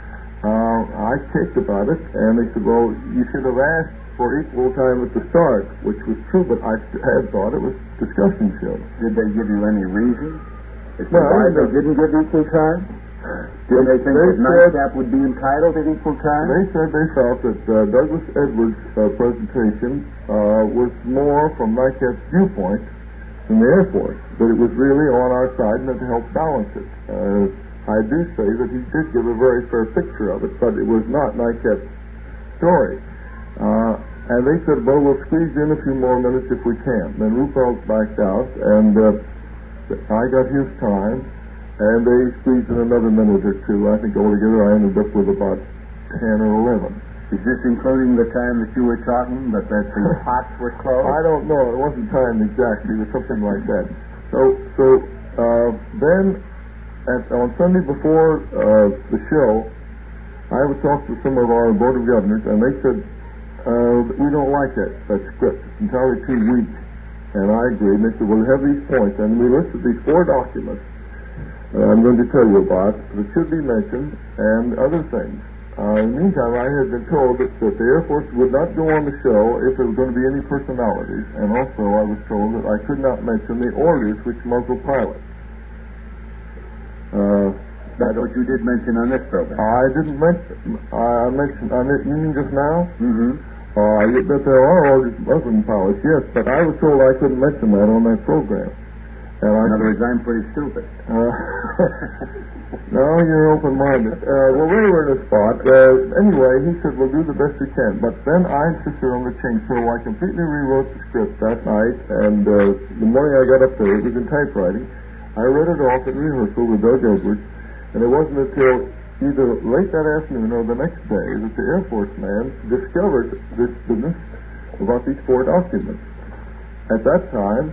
I kicked about it, and they said, well, you should have asked for equal time at the start, which was true, but I had thought it was discussion show. Did they give you any reason? Why they didn't give equal time? Did they think that NICAP would be entitled at equal time? They said they felt that Douglas Edwards' presentation was more from NICAP's viewpoint than the Air Force, but it was really on our side and to help balance it. I do say that he did give a very fair picture of it, but it was not NICAP's story. And they said, well, we'll squeeze in a few more minutes if we can. Then Ruppelt backed out, and I got his time, and they squeezed in another minute or two. I think altogether I ended up with about 10 or 11. Is this including the time that you were talking, that the pots were closed? I don't know. It wasn't timed exactly. It was something like that. So then on Sunday before the show, I would talk to some of our Board of Governors, and they said, we don't like that script. It's entirely too weak. And I agreed. And they said, well, we have these points. And we listed these 4 documents I'm going to tell you about that should be mentioned and other things. In the meantime, I had been told that the Air Force would not go on the show if there was going to be any personalities. And also I was told that I could not mention the orders which muzzle pilots. That's what you did mention on this program. I didn't mention. I mentioned on it. You mean just now? Mm-hmm. That there are orders muzzling pilots, yes, but I was told I couldn't mention that on that program. And in other words, I'm pretty stupid. No, you're open-minded. Well, we were in a spot. Anyway, he said, we'll do the best we can. But then I insisted on the change, so I completely rewrote the script that night, and the morning I got up there, it was in typewriting. I read it off in rehearsal with Doug Edwards, and it wasn't until either late that afternoon or the next day that the Air Force man discovered this business about these 4 documents. At that time,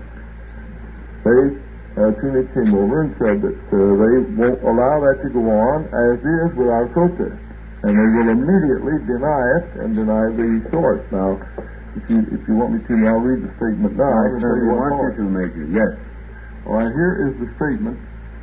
Tunick came over and said that they won't allow that to go on as is without protest, and they will immediately deny it and deny the source. Now, if you want me to, I'll read the statement now. I certainly want you to, Major. Yes. All right, here is the statement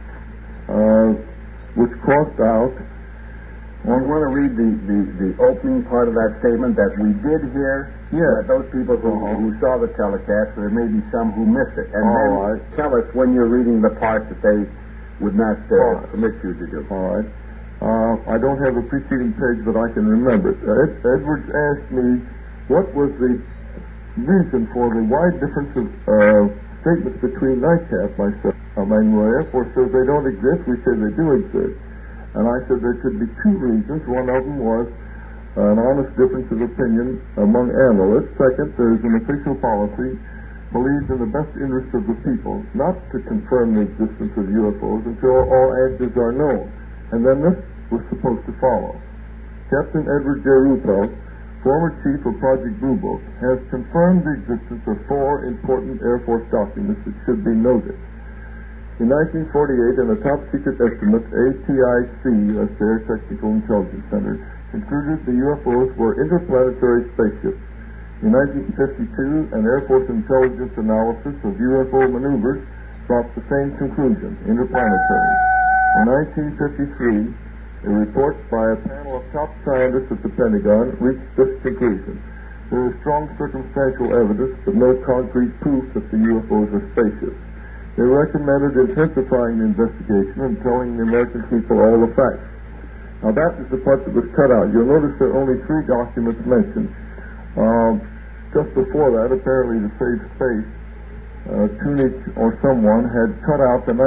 which crossed out. I want to read the opening part of that statement that we did hear. Yes. Those people who saw the telecast, there may be some who missed it. And then right. Tell us when you're reading the part that they would not permit you to do. All right. I don't have a preceding page, but I can remember it. Edwards asked me what was the reason for the wide difference of statements between NICAP, myself, Manual Air Force says they don't exist. We say they do exist. And I said there could be 2 reasons. One of them was an honest difference of opinion among analysts. Second, there is an official policy believes in the best interest of the people not to confirm the existence of UFOs until all answers are known. And then this was supposed to follow. Captain Edward J. Ruppelt, former chief of Project Blue Book, has confirmed the existence of 4 important Air Force documents that should be noted. In 1948, in a top-secret estimate, ATIC, that's the Air Technical Intelligence Center, concluded the UFOs were interplanetary spaceships. In 1952, an Air Force intelligence analysis of UFO maneuvers brought the same conclusion, interplanetary. In 1953, a report by a panel of top scientists at the Pentagon reached this conclusion. There is strong circumstantial evidence, but no concrete proof that the UFOs are spaceships. They recommended intensifying the investigation and telling the American people all the facts. Now that is the part that was cut out. You'll notice there are only 3 documents mentioned. Just before that, apparently to save space, Tunick or someone had cut out the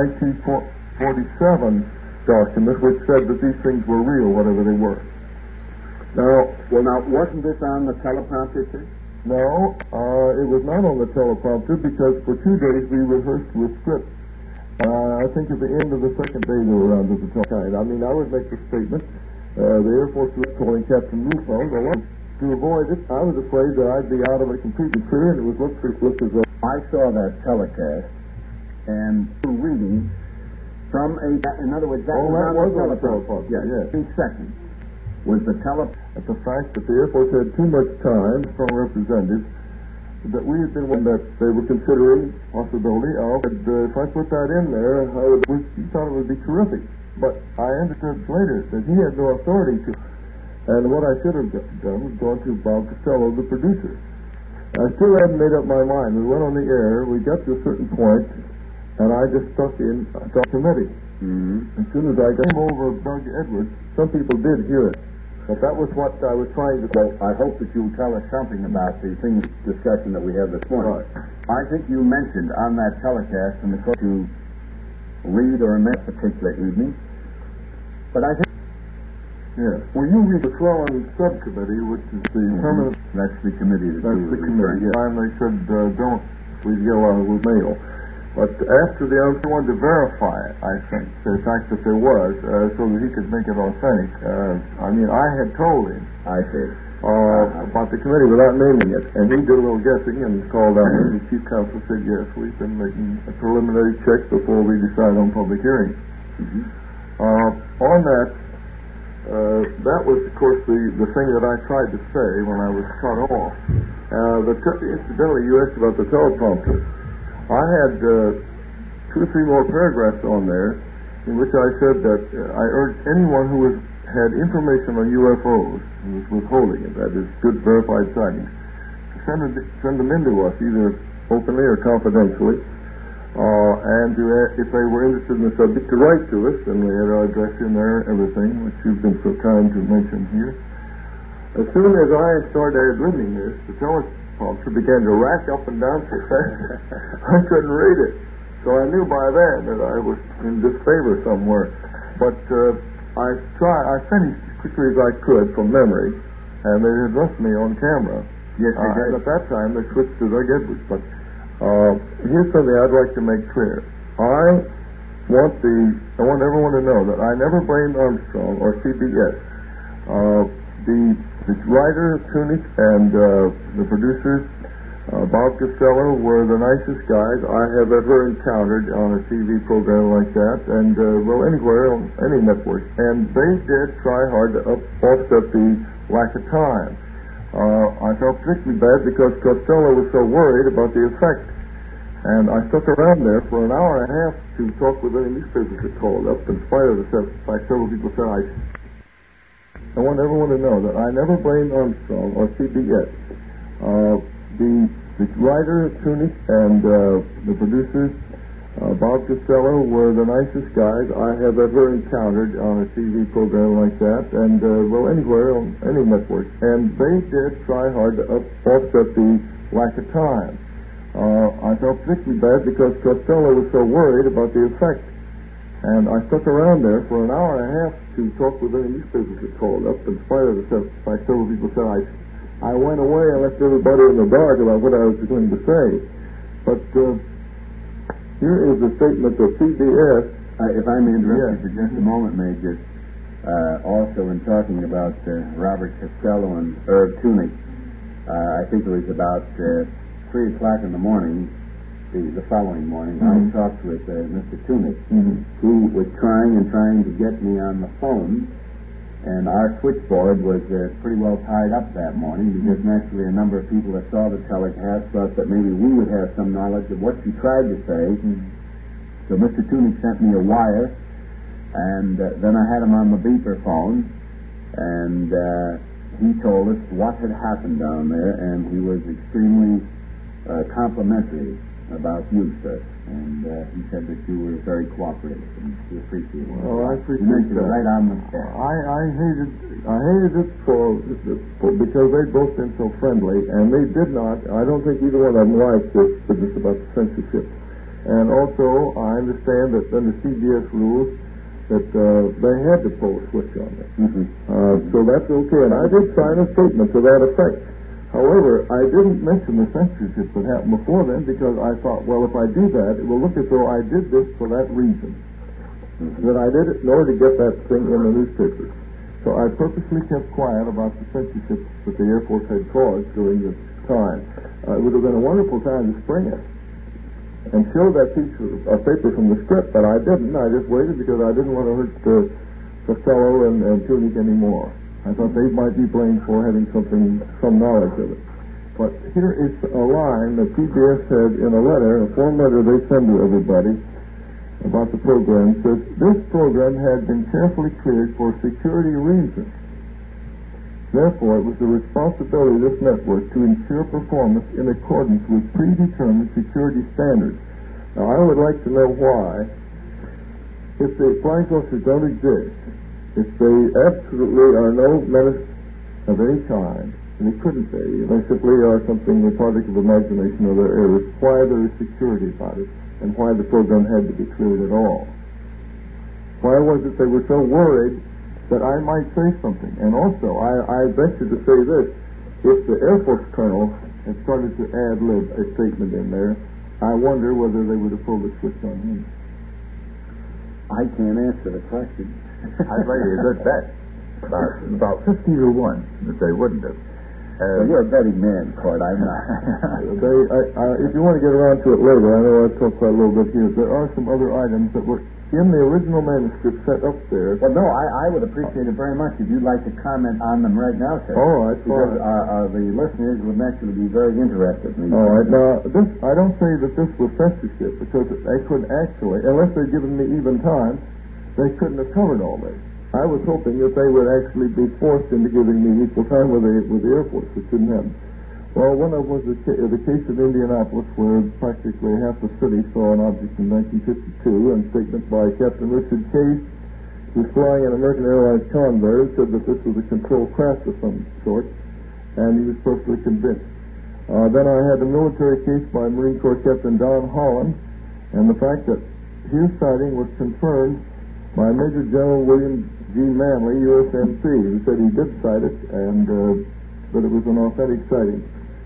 1947 document which said that these things were real, whatever they were. Now, wasn't this on the teleprompter, sir? No, it was not on the teleprompter because for 2 days we rehearsed with script. I think at the end of the second day they were under the teleprompter. I mean, I would make the statement, the Air Force was calling Captain Rufo. To avoid it, I was afraid that I'd be out of it completely clear, and it was looked as though I saw that telecast and reading from a, in other words, that was on the teleprompter. Yeah. 2 seconds was the at the fact that the Air Force had too much time, strong representatives, that we had been one that they were considering possibility of. If I put that in there, he thought it would be terrific. But I understood later that he had no authority to. And what I should have done was gone to Bob Costello, the producer. I still hadn't made up my mind. We went on the air, we got to a certain point, and I just stuck in a committee. As soon as I came over Doug Edwards, some people did hear it. But that was what I was trying to say. I hope that you'll tell us something about the discussion that we had this morning. Right. I think you mentioned on that telecast in the course to read or amend particular evening. But I think... Yes. Well, you read the McClellan subcommittee, which is the permanent... That's the committee that That's the committee, yeah. And they said, don't please get along with mail. But after the other wanted to verify it, I think, the fact that there was, so that he could make it authentic. I mean, I had told him about the committee without naming it, and he did a little guessing and called out, and the chief counsel said, yes, we've been making a preliminary check before we decide on public hearings. On that, that was, of course, the thing that I tried to say when I was cut off. Incidentally, you asked about the teleprompter. I had 2 or 3 more paragraphs on there in which I said that I urged anyone who had information on UFOs and was withholding it, that is, good verified sightings, to send them in to us, either openly or confidentially, and if they were interested in the subject, to write to us, and we had our address in there, everything, which you've been so kind to mention here. As soon as I started reading this, the teleprompter began to rack up and down so fast I couldn't read it. So I knew by then that I was in disfavor somewhere. But I finished as quickly as I could from memory, and they had left me on camera. Yes, they did. And at that time they switched to Doug Edwards. But here's something I'd like to make clear. I want everyone to know that I never blamed Armstrong or CBS. The writer, Tunick, and the producers, Bob Costello, were the nicest guys I have ever encountered on a TV program like that, and anywhere on any network. And they did try hard to offset the lack of time. I felt particularly bad because Costello was so worried about the effect. And I stuck around there for an hour and a half to talk with any newspapers that called up, in spite of the fact several people said I want everyone to know that I never blamed Armstrong or CBS. The writer, Tunick, and the producers, Bob Costello, were the nicest guys I have ever encountered on a TV program like that, and anywhere on any network. And they did try hard to offset the lack of time. I felt particularly bad because Costello was so worried about the effect. And I stuck around there for an hour and a half to talk with any newspapers that called up, in spite of the fact several people said I went away and left everybody in the dark about what I was going to say. But here is a statement of CBS. If I may interrupt you for just a moment, Major, also in talking about Robert Costello and Irv Tunick, I think it was about 3 o'clock in the morning, the following morning, I talked with Mr. Tunick, who was trying to get me on the phone, and our switchboard was pretty well tied up that morning, because naturally a number of people that saw the telecast thought that maybe we would have some knowledge of what she tried to say. So Mr. Tunick sent me a wire, and then I had him on the beeper phone, And he told us what had happened down there, and he was extremely complimentary about you, sir. And he said that you were very cooperative, and we appreciate it. Well, I appreciate you mentioned that. it right on the spot. I hated it because they'd both been so friendly, and they did not. I don't think either one of them liked this business about the censorship. And also, I understand that under CBS rules that they had to pull a switch on it. So that's okay. And I did sign a statement to that effect. However, I didn't mention the censorship that happened before then because I thought, well, if I do that, it will look as though I did this for that reason. That I did it in order to get that thing in the newspapers. So I purposely kept quiet about the censorship that the Air Force had caused during this time. It would have been a wonderful time to spring it and show that piece of paper from the script, but I didn't. I just waited because I didn't want to hurt Costello and Tunick anymore. I thought they might be blamed for having some knowledge of it. But here is a line that CBS had in a letter, a form letter they send to everybody about the program. It says, this program had been carefully cleared for security reasons. Therefore, it was the responsibility of this network to ensure performance in accordance with predetermined security standards. Now, I would like to know why, if the flying saucers don't exist, if they absolutely are no menace of any kind, and they couldn't be, they simply are something, the product of imagination or their errors, why there is security about it, and why the program had to be cleared at all. Why was it they were so worried that I might say something? And also, I venture to say this, if the Air Force colonel had started to ad-lib a statement in there, I wonder whether they would have pulled the switch on me. I can't answer the question. I'd lay you a good bet. About 50 to 1 that they wouldn't have. Well, you're a betting man, Court. I'm not. If you want to get around to it later, I know I've talked quite a little bit here. There are some other items that were in the original manuscript set up there. Well, no, I would appreciate it very much if you'd like to comment on them right now, sir. All right. Because the listeners would naturally be very interested in these. All right. Now, I don't say that this was censorship because they couldn't actually, unless they'd given me even time, they couldn't have covered all this. I was hoping that they would actually be forced into giving me equal time with the Air Force, which didn't happen. Well, one of them was the case of Indianapolis, where practically half the city saw an object in 1952, and statement by Captain Richard Case, who was flying an American Airlines Convair, said that this was a controlled craft of some sort, and he was perfectly convinced. Then I had a military case by Marine Corps Captain Don Holland, and the fact that his sighting was confirmed by Major General William G. Manley, USMC, who said he did sight it, and that it was an authentic sighting.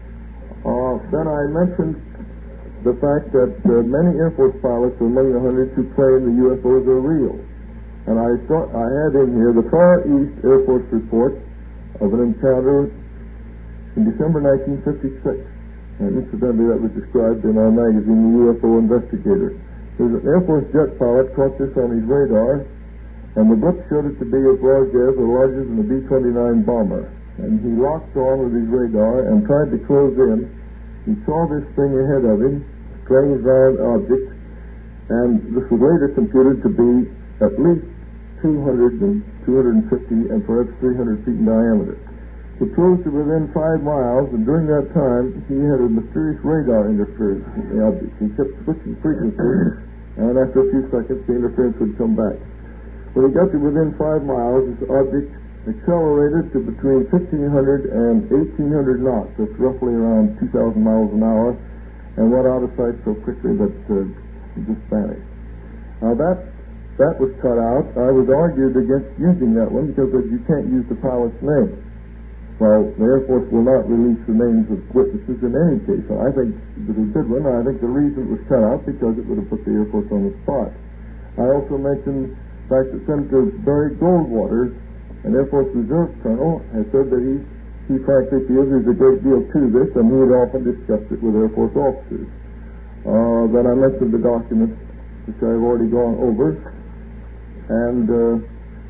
Then I mentioned the fact that many Air Force pilots were among the hundreds who claim the UFOs are real. And I had in here the Far East Air Force report of an encounter in December 1956. And incidentally, that was described in our magazine, The UFO Investigator. There's an Air Force jet pilot caught this on his radar, and the blip showed it to be as large as or larger than the B-29 bomber. And he locked on with his radar and tried to close in. He saw this thing ahead of him, strange round object, and this was later computed to be at least 200 and 250 and perhaps 300 feet in diameter. It closed to within 5 miles, and during that time, he had a mysterious radar interference with the object. He kept switching frequencies, and after a few seconds, the interference would come back. When he got to within 5 miles, this object accelerated to between 1,500 and 1,800 knots. That's roughly around 2,000 miles an hour, and went out of sight so quickly that it just vanished. Now that was cut out. I was argued against using that one because you can't use the pilot's name. Well, the Air Force will not release the names of witnesses in any case. And I think it was a good one. I think the reason it was cut out because it would have put the Air Force on the spot. I also mentioned the fact that Senator Barry Goldwater, an Air Force Reserve colonel, has said that he frankly feels there's a great deal to this, and he had often discussed it with Air Force officers. Then I mentioned the documents, which I've already gone over, and the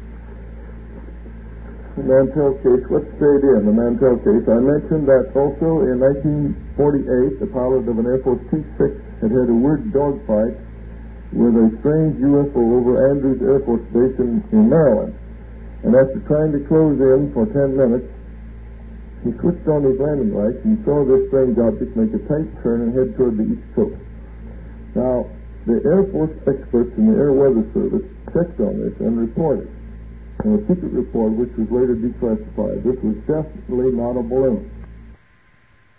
Mantell case. What stayed in the Mantell case? I mentioned that also in 1948, the pilot of an Air Force T-6 had a weird dogfight with a strange UFO over Andrews Air Force Base in Maryland. and after trying to close in for 10 minutes, he switched on his landing lights and saw this strange object make a tight turn and head toward the east coast. Now, the Air Force experts in the Air Weather Service checked on this and reported in a secret report which was later declassified. This was definitely not a balloon.